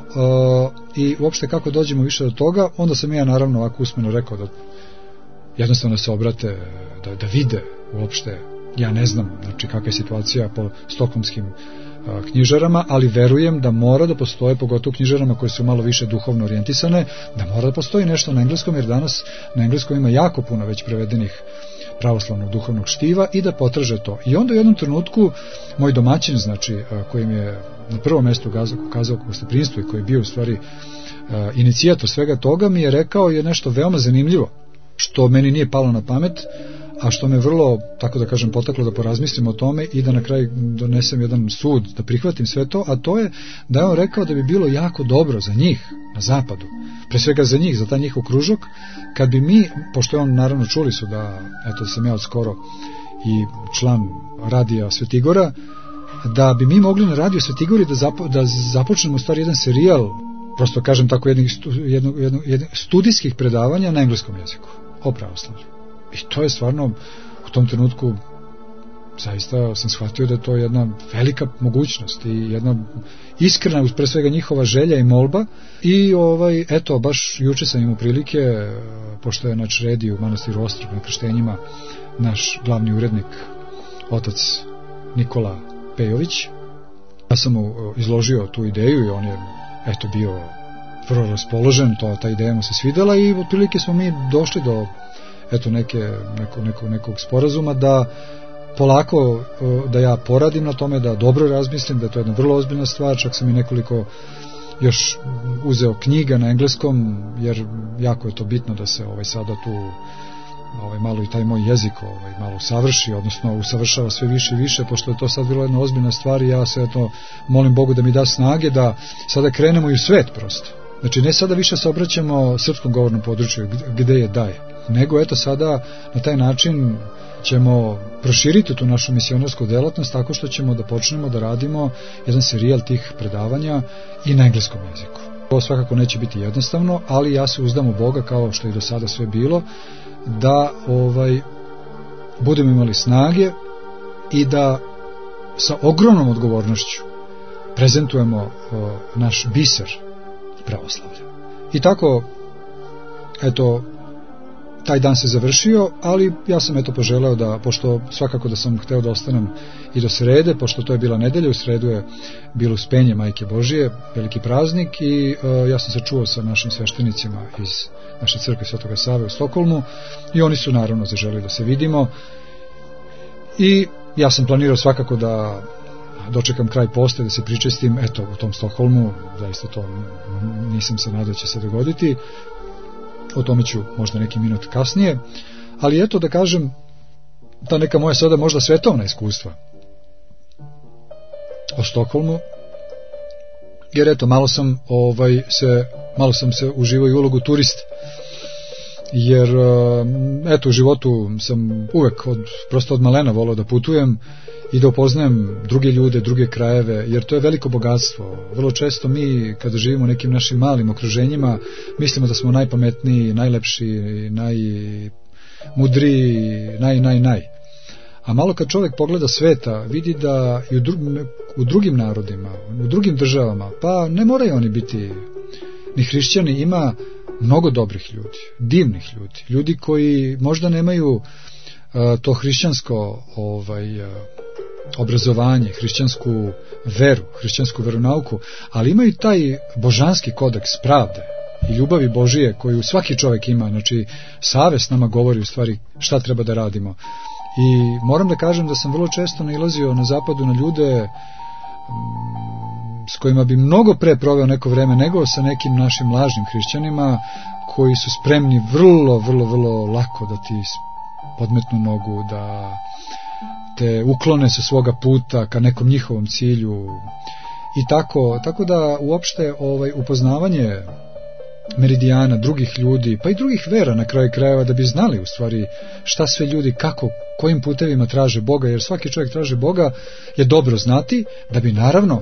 i uopšte kako dođemo više do toga. Onda sam ja naravno ovako usmeno rekao da jednostavno se obrate, da vide uopšte, ja ne znam znači kakva je situacija po stokholmskim knjižarama, ali verujem da mora da postoje, pogotovo knjižarama koje su malo više duhovno orijentisane, da mora da postoji nešto na engleskom, jer danas na engleskom ima jako puno već prevedenih pravoslavnog duhovnog štiva i da potraže to. I onda u jednom trenutku moj domaćin, znači koji mi je na prvom mestu ukazao gostoprimstvo i koji je bio u stvari inicijator svega toga, mi je rekao je nešto veoma zanimljivo, što meni nije palo na pamet, a što me vrlo, tako da kažem, potaklo da porazmislim o tome i da na kraju donesem jedan sud, da prihvatim sve to, a to je da je on rekao da bi bilo jako dobro za njih na zapadu, pre svega za njih, za taj njihov kružok, kad bi mi, pošto je on naravno čuli su da, eto da sam ja od skoro i član radija Svetigora, da bi mi mogli na radio Svetigori da započnemo u stvari jedan serijal, prosto kažem tako, jednog studijskih predavanja na engleskom jeziku o pravoslavlju. I to je stvarno u tom trenutku zaista sam shvatio da je to jedna velika mogućnost i jedna iskrena, uz pre svega njihova želja i molba. I eto, baš juče sam imao prilike, pošto je naš redi u manastiru Ostrog na krštenjima naš glavni urednik, otac Nikola Pejović, ja sam mu izložio tu ideju i on je eto bio vrlo raspoložen, ta ideja mu se svidela i otprilike smo mi došli do eto nekog sporazuma da polako da ja poradim na tome, da dobro razmislim, da je to jedna vrlo ozbiljna stvar, čak sam i nekoliko još uzeo knjiga na engleskom, jer jako je to bitno da se sada tu malo i taj moj jezik malo savrši, odnosno usavršava sve više i više, pošto je to sad bilo jedna ozbiljna stvar i ja se eto molim Bogu da mi da snage da sada krenemo i u svet prosto. Znači ne sada više se obraćamo srpskom govornom području gde je daje, nego eto sada na taj način ćemo proširiti tu našu misionarsku delatnost tako što ćemo da počnemo da radimo jedan serijal tih predavanja i na engleskom jeziku. To svakako neće biti jednostavno, ali ja se uzdam u Boga, kao što i do sada sve bilo, da budemo imali snage i da sa ogromnom odgovornošću prezentujemo naš biser pravoslavlja. I tako, eto, taj dan se završio, ali ja sam poželeo da, pošto svakako da sam hteo da ostanem i do srede, pošto to je bila nedelja, u sredu je bilo uspenje Majke Božije, veliki praznik, i ja sam se čuo sa našim sveštenicima iz naše crkve Svetoga Save u Stokholmu i oni su naravno zaželeli da se vidimo i ja sam planirao svakako da dočekam kraj posta, da se pričestim u tom Stokholmu, zaista to nisam se nadao će se dogoditi, o tome ću možda neki minut kasnije, ali da kažem, ta neka moja sada možda svetovna iskustva o Stokholmu, jer malo sam se uživao i ulogu turista, jer u životu sam uvek prosto od malena volao da putujem i da upoznajem druge ljude, druge krajeve, jer to je veliko bogatstvo. Vrlo često mi, kada živimo u nekim našim malim okruženjima, mislimo da smo najpametniji, najlepši, najmudriji, naj. A malo kad čovjek pogleda sveta, vidi da i u drugim narodima, u drugim državama, pa ne moraju oni biti ni hrišćani, ima mnogo dobrih ljudi, divnih ljudi, ljudi koji možda nemaju to hrišćansko obrazovanje, hrišćansku veru, hrišćansku veronauku, ali imaju taj božanski kodeks pravde i ljubavi Božije koju svaki čovjek ima. Znači, savest nama govori u stvari šta treba da radimo. I moram da kažem da sam vrlo često nailazio na zapadu na ljude s kojima bi mnogo pre proveo neko vreme nego sa nekim našim lažnim hrišćanima, koji su spremni vrlo lako da ti podmetnu nogu, da te uklone sa svoga puta ka nekom njihovom cilju i tako da uopšte upoznavanje meridijana, drugih ljudi, pa i drugih vera na kraju krajeva, da bi znali u stvari šta sve ljudi, kako, kojim putevima traže Boga, jer svaki čovjek traže Boga, je dobro znati, da bi naravno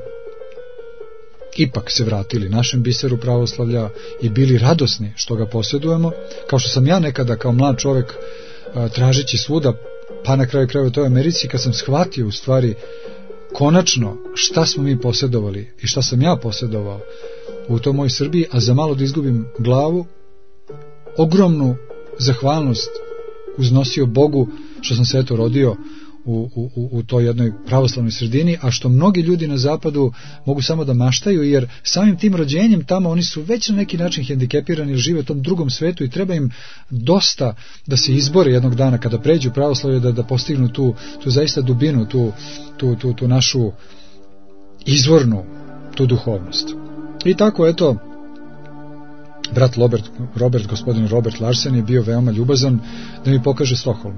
ipak se vratili našem biseru pravoslavlja i bili radosni što ga posjedujemo, kao što sam ja nekada kao mlad čovjek tražeći svuda, pa na kraju krajeva u toj Americi, kad sam shvatio u stvari konačno šta smo mi posjedovali i šta sam ja posjedovao u toj mojoj Srbiji, a za malo da izgubim glavu, ogromnu zahvalnost uznosio Bogu što sam se rodio u toj jednoj pravoslavnoj sredini, a što mnogi ljudi na zapadu mogu samo da maštaju, jer samim tim rođenjem tamo oni su već na neki način hendikepirani, jer žive u tom drugom svetu i treba im dosta da se izbore jednog dana kada pređu pravoslavlje, da postignu tu zaista dubinu, tu našu izvornu, tu duhovnost. I tako, brat Robert, gospodin Robert Larsen je bio veoma ljubazan da mi pokaže Stokholm.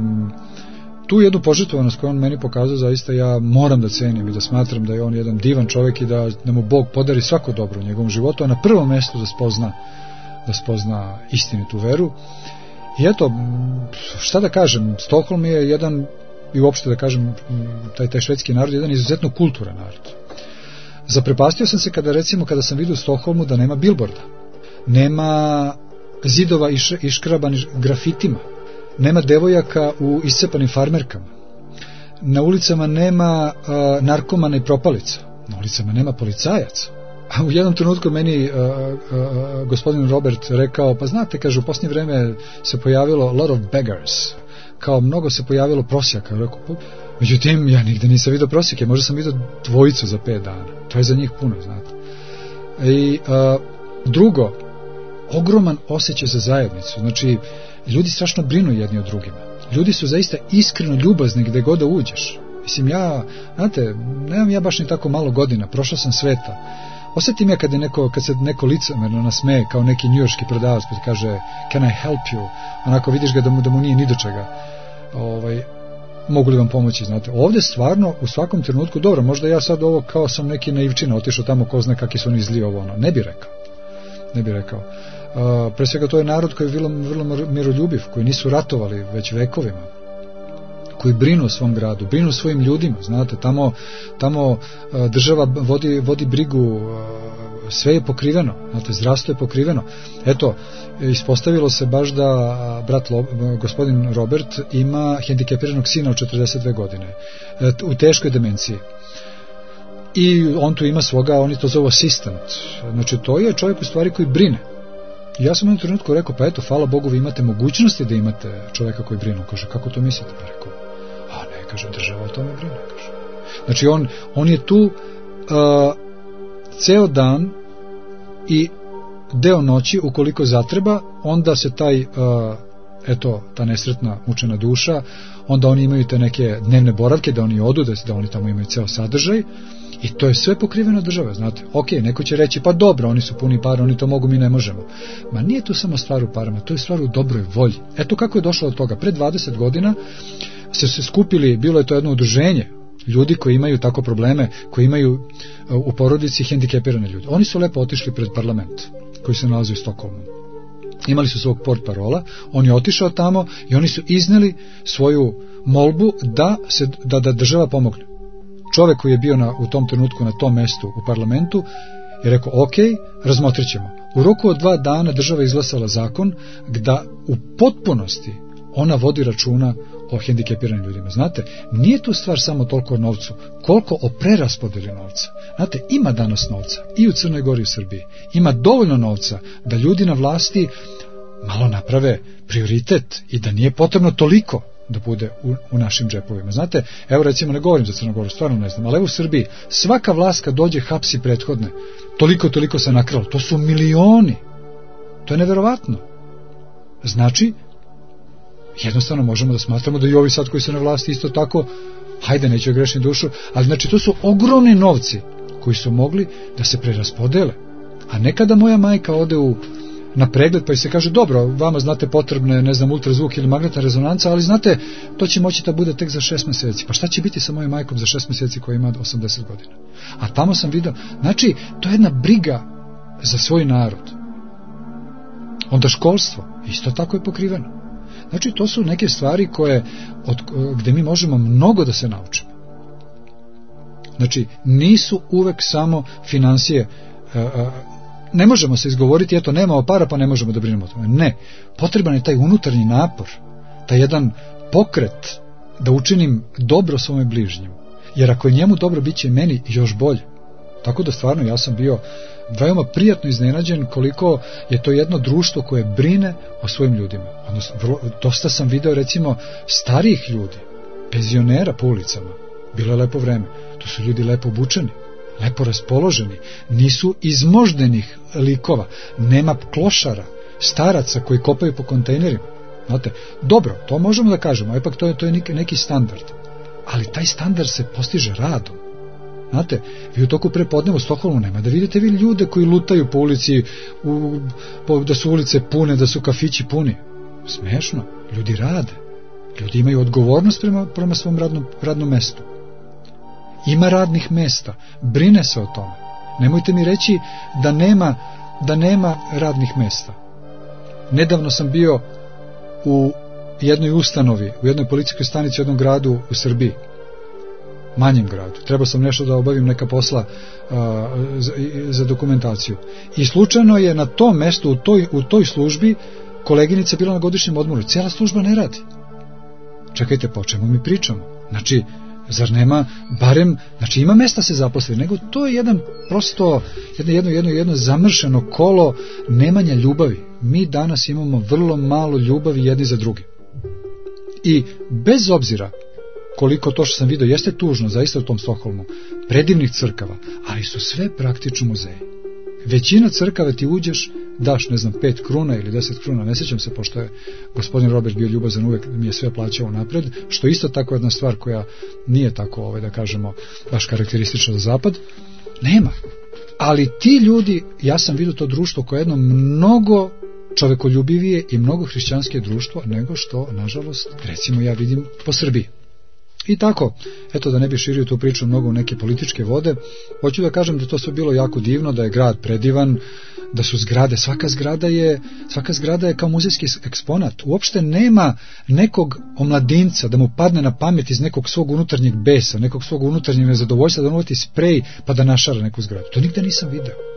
Tu jednu požrtvovanost koju on meni pokazao, zaista ja moram da cenim i da smatram da je on jedan divan čovjek i da mu Bog podari svako dobro u njegovom životu, a na prvom mjestu da spozna istinitu veru. I šta da kažem, Stokholm je jedan, i uopšte da kažem, taj švedski narod je jedan izuzetno kulturan narod. Zaprepastio sam se kada sam vidio u Stokholmu da nema bilborda, nema zidova iškrabanih grafitima, nema devojaka u iscepanim farmerkama, na ulicama nema narkomana i propalica, na ulicama nema policajaca. A u jednom trenutku meni gospodin Robert rekao, pa znate, kaže, u posljednje vreme se pojavilo a lot of beggars, kao mnogo se pojavilo prosjaka. Rekao, međutim, ja nigde nisam vidio prosjake, možda sam vidio dvojicu za 5 dana, to je za njih puno, znate. I drugo, ogroman osjećaj za zajednicu, znači ljudi strašno brinu jedni o drugima, ljudi su zaista iskreno ljubazni gde god da uđeš. Mislim, nemam ja baš ni tako malo godina, prošao sam sveta, osjetim ja kad se neko licemerno nasmeje kao neki njujorški prodavac pa kaže can I help you, onako vidiš ga da mu nije ni do čega, mogu li vam pomoći, znate. Ovdje stvarno u svakom trenutku, dobro, možda ja sad ovo kao sam neki naivčina otišao tamo ko zna kakvi su oni zli ne bi rekao. Pre svega to je narod koji je vrlo miroljubiv, koji nisu ratovali već vekovima, koji brinu o svom gradu, brinu o svojim ljudima, znate, tamo država vodi brigu sve je pokriveno, znate, zdravstvo je pokriveno. Eto, ispostavilo se baš da gospodin Robert ima hendikepiranog sina od 42 godine, u teškoj demenciji. I on tu ima svoga, oni to zove asistent. Znači, to je čovjek u stvari koji brine. I ja sam u jednom trenutku rekao, pa eto, hvala Bogu, vi imate mogućnosti da imate čovjeka koji brinu. Kaže, kako to mislite? Pa rekao, ne, kaže, država o tome brine. Kaže. Znači, on je tu ceo dan i deo noći, ukoliko zatreba, onda se ta nesretna mučena duša, onda oni imaju te neke dnevne boravke, da oni odu, da oni tamo imaju ceo sadržaj, i to je sve pokriveno države, znate. Ok, neko će reći, pa dobro, oni su puni para, oni to mogu, mi ne možemo. Ma nije to samo stvar u parama, to je stvar u dobroj volji. Eto kako je došlo do toga. Pred 20 godina se skupili, bilo je to jedno udruženje ljudi koji imaju tako probleme, koji imaju u porodici hendikepirane ljudi. Oni su lepo otišli pred parlament, koji se nalazi u Stokholmu. Imali su svog portparola, on je otišao tamo i oni su izneli svoju molbu da država pomogne. Čovjek koji je bio u tom trenutku na tom mestu u parlamentu je rekao, ok, razmotrit ćemo. U roku od 2 dana država izglasala zakon da u potpunosti ona vodi računa o hendikepiranim ljudima. Znate, nije tu stvar samo toliko o novcu, koliko o preraspodeli novca. Znate, ima danas novca i u Crnoj Gori i u Srbiji. Ima dovoljno novca da ljudi na vlasti malo naprave prioritet i da nije potrebno toliko da bude u našim džepovima. Znate, evo recimo, ne govorim za Crnu Goru, stvarno ne znam, ali evo u Srbiji svaka vlast kad dođe hapsi prethodne. Toliko se nakralo. To su milioni. To je neverovatno. Znači, jednostavno možemo da smatramo da i ovi sad koji su na vlasti isto tako, hajde, neću grešiti dušu, ali znači to su ogromni novci koji su mogli da se preraspodele. A nekada moja majka ode na pregled pa i se kaže, dobro, vama znate potrebne, ne znam, ultrazvuk ili magnetna rezonanca, ali znate, to će moći da bude tek za 6 mjeseci. Pa šta će biti sa mojom majkom za 6 mjeseci koja ima 80 godina? A tamo sam vidio, znači, to je jedna briga za svoj narod. Onda školstvo, isto tako je pokriveno. Znači, to su neke stvari gde mi možemo mnogo da se naučimo. Znači, nisu uvek samo finansije. Ne možemo se izgovoriti, eto, nemamo para pa ne možemo da brinemo o tome. Ne, potreban je taj unutarnji napor, taj jedan pokret da učinim dobro svome bližnjemu. Jer ako je njemu dobro, bit će meni još bolje. Tako da stvarno ja sam bio veoma prijatno iznenađen koliko je to jedno društvo koje brine o svojim ljudima. Odnosno, dosta sam video recimo starijih ljudi, penzionera po ulicama. Bilo je lepo vreme. To su ljudi lepo obučeni, lepo raspoloženi, nisu izmoždenih likova, nema klošara, staraca koji kopaju po kontejnerima. Znate, dobro, to možemo da kažemo, ipak to je neki standard. Ali taj standard se postiže radom. Znate, vi u toku prepodneva u Stokholmu nema da vidite vi ljude koji lutaju po ulici, da su ulice pune, da su kafići puni. Smešno, ljudi rade. Ljudi imaju odgovornost prema svom radnom mestu. Ima radnih mesta, brine se o tome. Nemojte mi reći da nema radnih mesta. Nedavno sam bio u jednoj ustanovi, u jednoj policijskoj stanici u jednom gradu u Srbiji, manjem gradu. Trebao sam nešto da obavim, neka posla za dokumentaciju. I slučajno je na tom mestu, u toj službi, koleginica bila na godišnjem odmoru. Cijela služba ne radi. Čekajte, po čemu mi pričamo? Znači, zar nema barem, znači ima mesta se zaposli, nego to je jedno zamršeno kolo nemanja ljubavi. Mi danas imamo vrlo malo ljubavi jedni za druge. I bez obzira koliko to što sam vidio jeste tužno, zaista u tom Stokholmu, predivnih crkava, ali su sve praktično muzeji. Većina crkava ti uđeš, daš, ne znam, 5 kruna ili 10 kruna, ne sjećam se, pošto je gospodin Robert bio ljubazan, uvijek mi je sve plaćao napred, što isto tako jedna stvar koja nije tako, da kažemo, baš karakteristična za zapad, nema. Ali ti ljudi, ja sam vidio to društvo koje je jedno mnogo čovekoljubivije i mnogo hrišćanske društvo nego što, nažalost, recimo ja vidim po Srbiji. I tako, eto, da ne bi širio tu priču mnogo u neke političke vode, hoću da kažem da to sve bilo jako divno, da je grad predivan, da su zgrade, svaka zgrada je kao muzejski eksponat. Uopšte nema nekog omladinca da mu padne na pamet iz nekog svog unutarnjeg besa, nekog svog unutarnjeg nezadovoljstva da uvati sprej pa da našara neku zgradu. To nigde nisam video.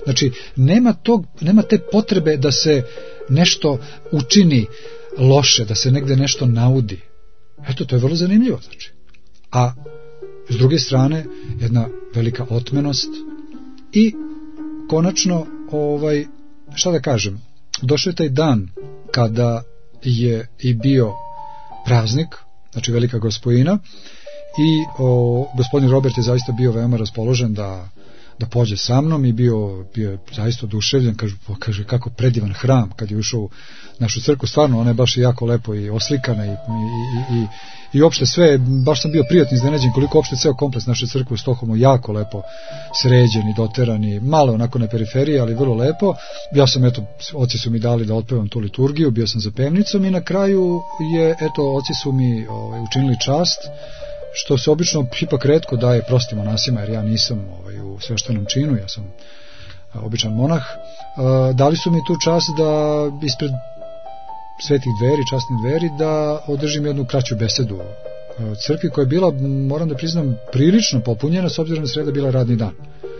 Znači, nema te potrebe da se nešto učini loše, da se negde nešto naudi. Eto, to je vrlo zanimljivo, znači. A s druge strane, jedna velika otmenost i konačno, šta da kažem, došao je taj dan kada je i bio praznik, znači Velika Gospojina, i gospodin Robert je zaista bio veoma raspoložen da pođe sa mnom i bio je zaista oduševljen, kaže kako predivan hram kad je ušao u našu crkvu, stvarno ona je baš jako lepo i oslikana i uopšte sve, baš sam bio prijatno iznenađen koliko uopšte ceo kompleks naše crkve u Stokholmu jako lepo sređen i doteran i malo onako na periferiji, ali vrlo lepo. Ja sam, oci su mi dali da otpevam tu liturgiju, bio sam za pevnicom i na kraju oci su mi učinili čast, što se obično ipak retko daje prostim monasima, jer ja nisam u sveštenom činu, ja sam običan monah. Dali su mi tu čast da ispred svetih dveri, časnih dveri, da održim jednu kraću besedu crkvi, koja je bila, moram da priznam, prilično popunjena, s obzirom da sreda bila radni dan.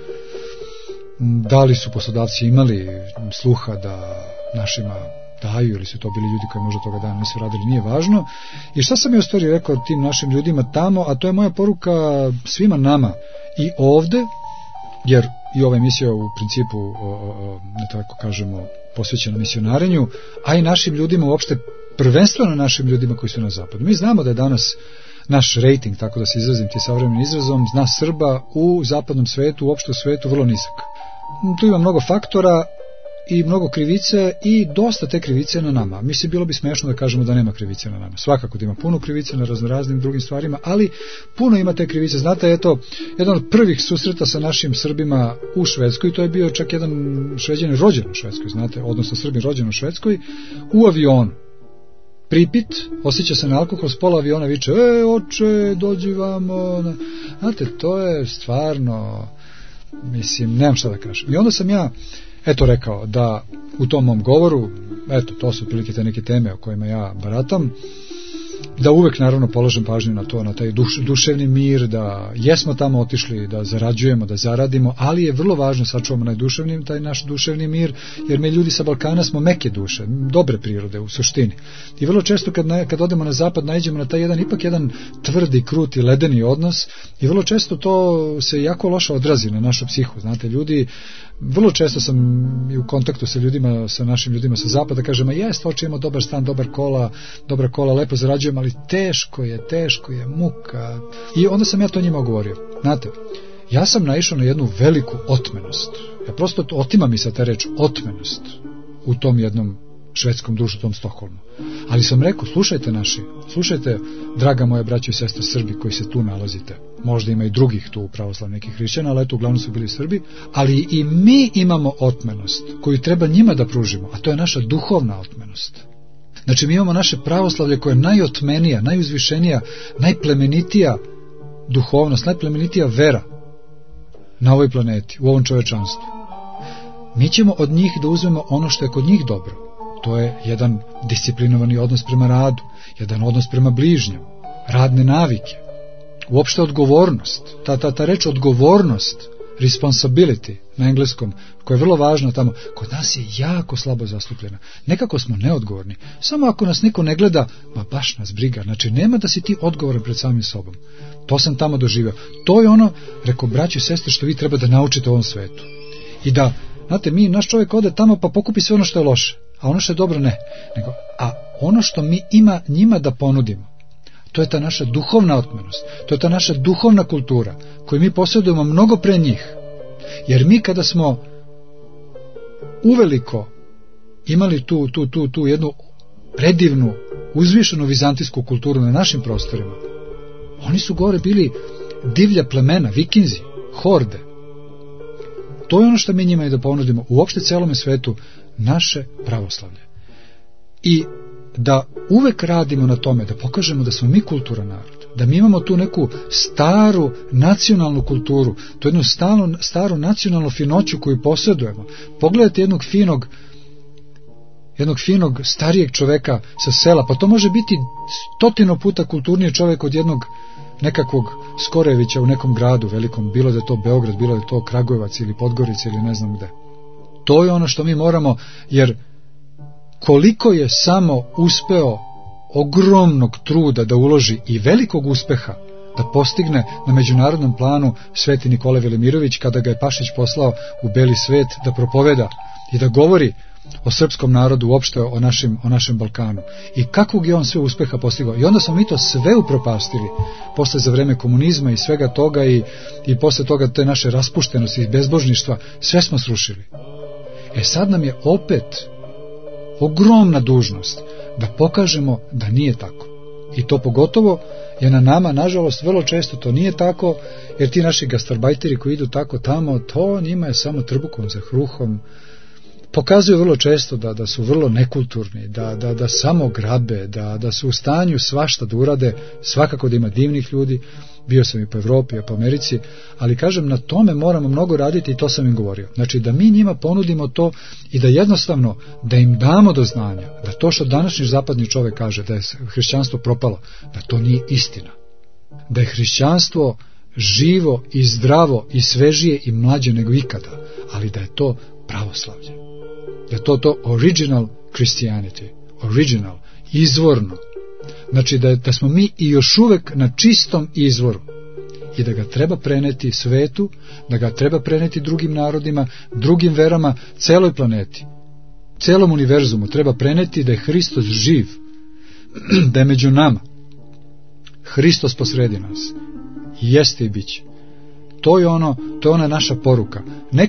Da li su poslodavci imali sluha da našima daju, ili su to bili ljudi koji možda toga dana nisu radili, nije važno. I šta sam je u stvari rekao tim našim ljudima tamo, a to je moja poruka svima nama i ovde, jer i ova emisija u principu, ne tako kažemo, posvećena misionarenju, a i našim ljudima uopšte, prvenstveno našim ljudima koji su na zapadu. Mi znamo da je danas naš rating, tako da se izrazim ti savremenim izrazom, nas Srba u zapadnom svetu, uopšte u svetu, vrlo nizak. Tu ima mnogo faktora i mnogo krivice i dosta te krivice na nama. Mislim, bilo bi smešno da kažemo da nema krivice na nama. Svakako da ima puno krivice na raznoraznim drugim stvarima, ali puno ima te krivice. Znate, jedan od prvih susreta sa našim Srbima u Švedskoj, to je bio čak jedan Šveđanin rođen u Švedskoj, znate, odnosno Srbin rođen u Švedskoj, u avionu. Pripit, osjeća se na alkohol, s pola aviona viče, oče, dođi vamo. Znate, to je stvarno, mislim, nemam šta da kažem. I onda sam ja rekao da u tom mom govoru, to su prilike te neke teme o kojima ja baratam, da uvek naravno polažem pažnju na to, na taj duševni mir, da jesmo tamo otišli, da zarađujemo, da zaradimo, ali je vrlo važno sačuvamo taj naš duševni mir, jer mi ljudi sa Balkana smo meke duše, dobre prirode u suštini. I vrlo često kad odemo na zapad naiđemo na taj ipak jedan tvrdi, kruti, ledeni odnos i vrlo često to se jako loše odrazi na našu psihu. Znate, ljudi, vrlo često sam i u kontaktu sa ljudima, sa našim ljudima sa zapada, kažem, oče, imamo dobar stan, dobra kola, lepo zarađujemo, ali teško je, muka. I onda sam ja to njima govorio. Znate, ja sam naišao na jednu veliku otmenost. Ja prosto otima mi se ta reč otmenost u tom jednom švedskom društvu, u tom Stokholmu. Ali sam rekao, slušajte, draga moja braćo i sestre Srbi koji se tu nalazite. Možda ima i drugih tu pravoslavnih nekih hrišćana, ali uglavnom su bili Srbi. Ali i mi imamo otmenost koju treba njima da pružimo, a to je naša duhovna otmenost. Znači, mi imamo naše pravoslavlje koje je najotmenija, najuzvišenija, najplemenitija duhovnost, najplemenitija vera na ovoj planeti, u ovom čovečanstvu. Mi ćemo od njih da uzmemo ono što je kod njih dobro. To je jedan disciplinovani odnos prema radu, jedan odnos prema bližnjem, radne navike, uopšte odgovornost. Ta reč odgovornost, responsibility na engleskom, koja je vrlo važna tamo, kod nas je jako slabo zastupljena. Nekako smo neodgovorni. Samo ako nas niko ne gleda, baš nas briga. Znači, nema da si ti odgovoran pred samim sobom. To sam tamo doživio. To je ono, rekao, braći i sestre, što vi treba da naučite u ovom svetu. I da, znate, naš čovjek ode tamo pa pokupi sve ono što je loše, a ono što je dobro ne. A ono što mi ima njima da ponudimo, to je ta naša duhovna otmenost, to je ta naša duhovna kultura koju mi posjedujemo mnogo pre njih. Jer mi kada smo uveliko imali tu jednu predivnu, uzvišenu vizantijsku kulturu na našim prostorima, oni su gore bili divlja plemena, vikinzi, horde. To je ono što mi njima i da ponudimo uopšte celome svetu, naše pravoslavlje. I da uvek radimo na tome, da pokažemo da smo mi kulturan narod, da mi imamo tu neku staru nacionalnu kulturu, tu jednu staru nacionalnu finoću koju posjedujemo. Pogledajte jednog finog starijeg čoveka sa sela, pa to može biti 100 puta kulturniji čovek od jednog nekakvog Skorevića u nekom gradu velikom, bilo da je to Beograd, bilo da je to Kragujevac ili Podgorica ili ne znam gde. To je ono što mi moramo, jer koliko je samo uspeo ogromnog truda da uloži i velikog uspeha da postigne na međunarodnom planu Sveti Nikola Velimirović kada ga je Pašić poslao u beli svet da propoveda i da govori o srpskom narodu, uopšte o našem Balkanu. I kakvog je on sve uspeha postigao. I onda smo mi to sve upropastili posle za vreme komunizma i svega toga i posle toga te naše raspuštenosti i bezbožništva, sve smo srušili. Sad nam je opet ogromna dužnost da pokažemo da nije tako. I to pogotovo je na nama, nažalost, vrlo često to nije tako, jer ti naši gastarbajteri koji idu tako tamo, to njima je samo trbukom za kruhom. Pokazuju vrlo često da su vrlo nekulturni, da samo grabe, da su u stanju svašta da urade, svakako da ima divnih ljudi, bio sam i po Evropi, i po Americi, ali kažem, na tome moramo mnogo raditi i to sam im govorio. Znači da mi njima ponudimo to i da jednostavno, da im damo do znanja, da to što današnji zapadni čovjek kaže, da je hrišćanstvo propalo, da to nije istina. Da je hrišćanstvo živo i zdravo i svežije i mlađe nego ikada, ali da je to pravoslavlje. Da je to original Christianity, original, izvorno. Znači da smo mi i još uvek na čistom izvoru i da ga treba preneti svetu, da ga treba preneti drugim narodima, drugim verama, celoj planeti, celom univerzumu treba preneti da je Hristos živ, da je među nama. Hristos posredi nas. Jeste i bit će. To je ona naša poruka.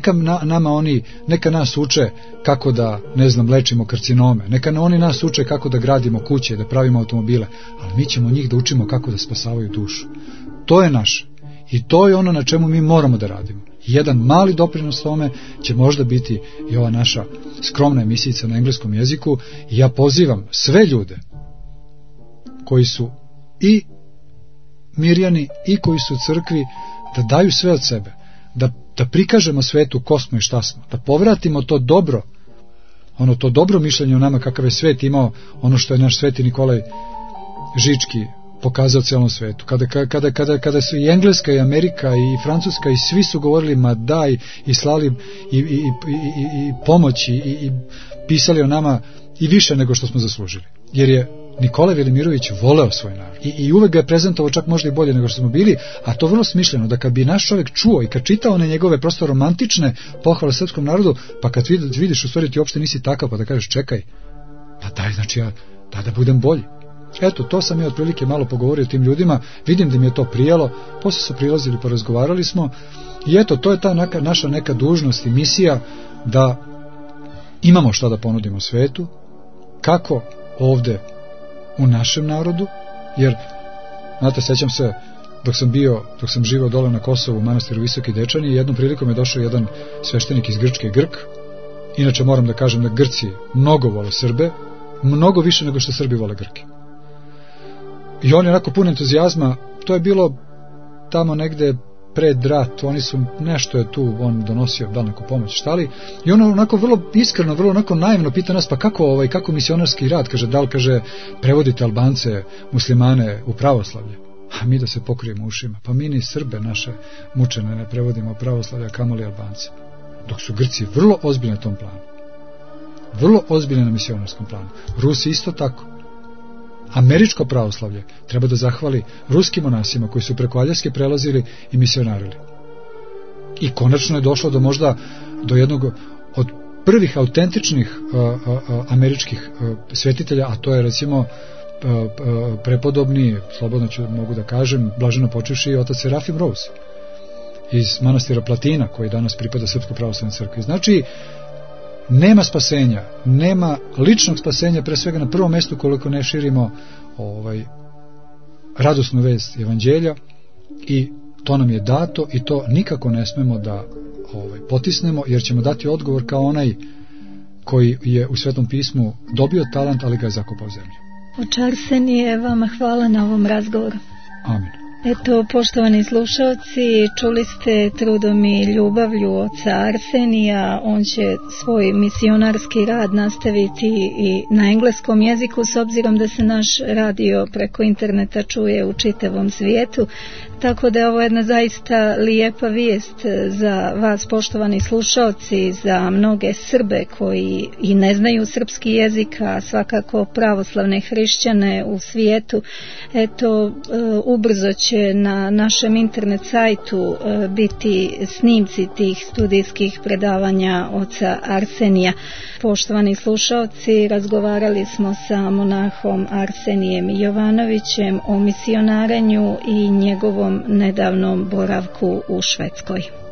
Neka nas uče kako da, lečimo karcinome, neka oni nas uče kako da gradimo kuće, da pravimo automobile, ali mi ćemo njih da učimo kako da spasavaju dušu. To je naše. I to je ono na čemu mi moramo da radimo. Jedan mali doprinos tome će možda biti i ova naša skromna emisijica na engleskom jeziku i ja pozivam sve ljude koji su i mirjani i koji su u crkvi da daju sve od sebe, da prikažemo svetu ko smo i šta smo, da povratimo to dobro, to dobro mišljenje o nama kakav je svet imao, ono što je naš Sveti Nikolaj Žički pokazao celom svetu. Kada su i Engleska i Amerika i Francuska i svi su govorili ma daj i slali i pomoć i pisali o nama i više nego što smo zaslužili. Jer je Nikola Velimirović voleo svoj narod i uvek ga je prezentovao čak možda i bolje nego što smo bili, a to vrlo smišljeno, da kad bi naš čovjek čuo i kad čitao one njegove prosto romantične pohvale srpskom narodu, pa kad vidiš u stvari ti uopšte nisi takav, pa da kažeš čekaj, pa daj, znači ja da budem bolji. Eto, to sam ja otprilike malo pogovorio tim ljudima, vidim da mi je to prijelo, posle su prilazili, porazgovarali smo i eto, to je ta naša neka dužnost i misija da imamo šta da ponudimo svetu, kako ovde u našem narodu, jer znate, sećam se dok sam živao dole na Kosovu u manastiru Visoki Dečani, jednom prilikom je došao jedan sveštenik iz Grčke, Grk. Inače moram da kažem da Grci mnogo vole Srbe, mnogo više nego što Srbi vole Grke. I on je onako pun entuzijazma, to je bilo tamo negde pred rat, oni su nešto je tu on donosio, da li neku pomoć, šta li, i on onako vrlo iskreno, vrlo onako naivno pita nas, pa kako misionarski rad, kaže, da li, kaže, prevodite Albance, muslimane u pravoslavlje, a mi da se pokrijemo ušima, pa mi ni Srbe naše mučene ne prevodimo u pravoslavlje, a kamoli Albance, dok su Grci vrlo ozbiljni na tom planu, vrlo ozbiljni na misionarskom planu, Rusi isto tako. Američko pravoslavlje treba da zahvali ruskim monasima koji su preko Aljaske prelazili i misionarili. I konačno je došlo do jednog od prvih autentičnih američkih svetitelja, a to je recimo prepodobni, slobodno mogu da kažem, blaženo počivši otac Serafim Rose iz manastira Platina, koji danas pripada Srpskoj pravoslavnoj crkvi. Znači, nema spasenja, nema ličnog spasenja, pre svega na prvom mestu koliko ne širimo radosnu vest evanđelja, i to nam je dato i to nikako ne smemo da potisnemo, jer ćemo dati odgovor kao onaj koji je u Svetom pismu dobio talent, ali ga je zakopao zemlju. Oče Arsenije, vama hvala na ovom razgovoru. Amin. Eto, poštovani slušalci, čuli ste trudom i ljubavlju oca Arsenija. On će svoj misionarski rad nastaviti i na engleskom jeziku, s obzirom da se naš radio preko interneta čuje u čitavom svijetu. Tako da je ovo jedna zaista lijepa vijest za vas, poštovani slušaoci, za mnoge Srbe koji i ne znaju srpski jezik, a svakako pravoslavne hrišćane u svijetu. Eto, ubrzo će na našem internet sajtu biti snimci tih studijskih predavanja oca Arsenija. Poštovani slušaoci, razgovarali smo sa monahom Arsenijem Jovanovićem o misionarenju i njegovom nedavnom boravku u Švedskoj.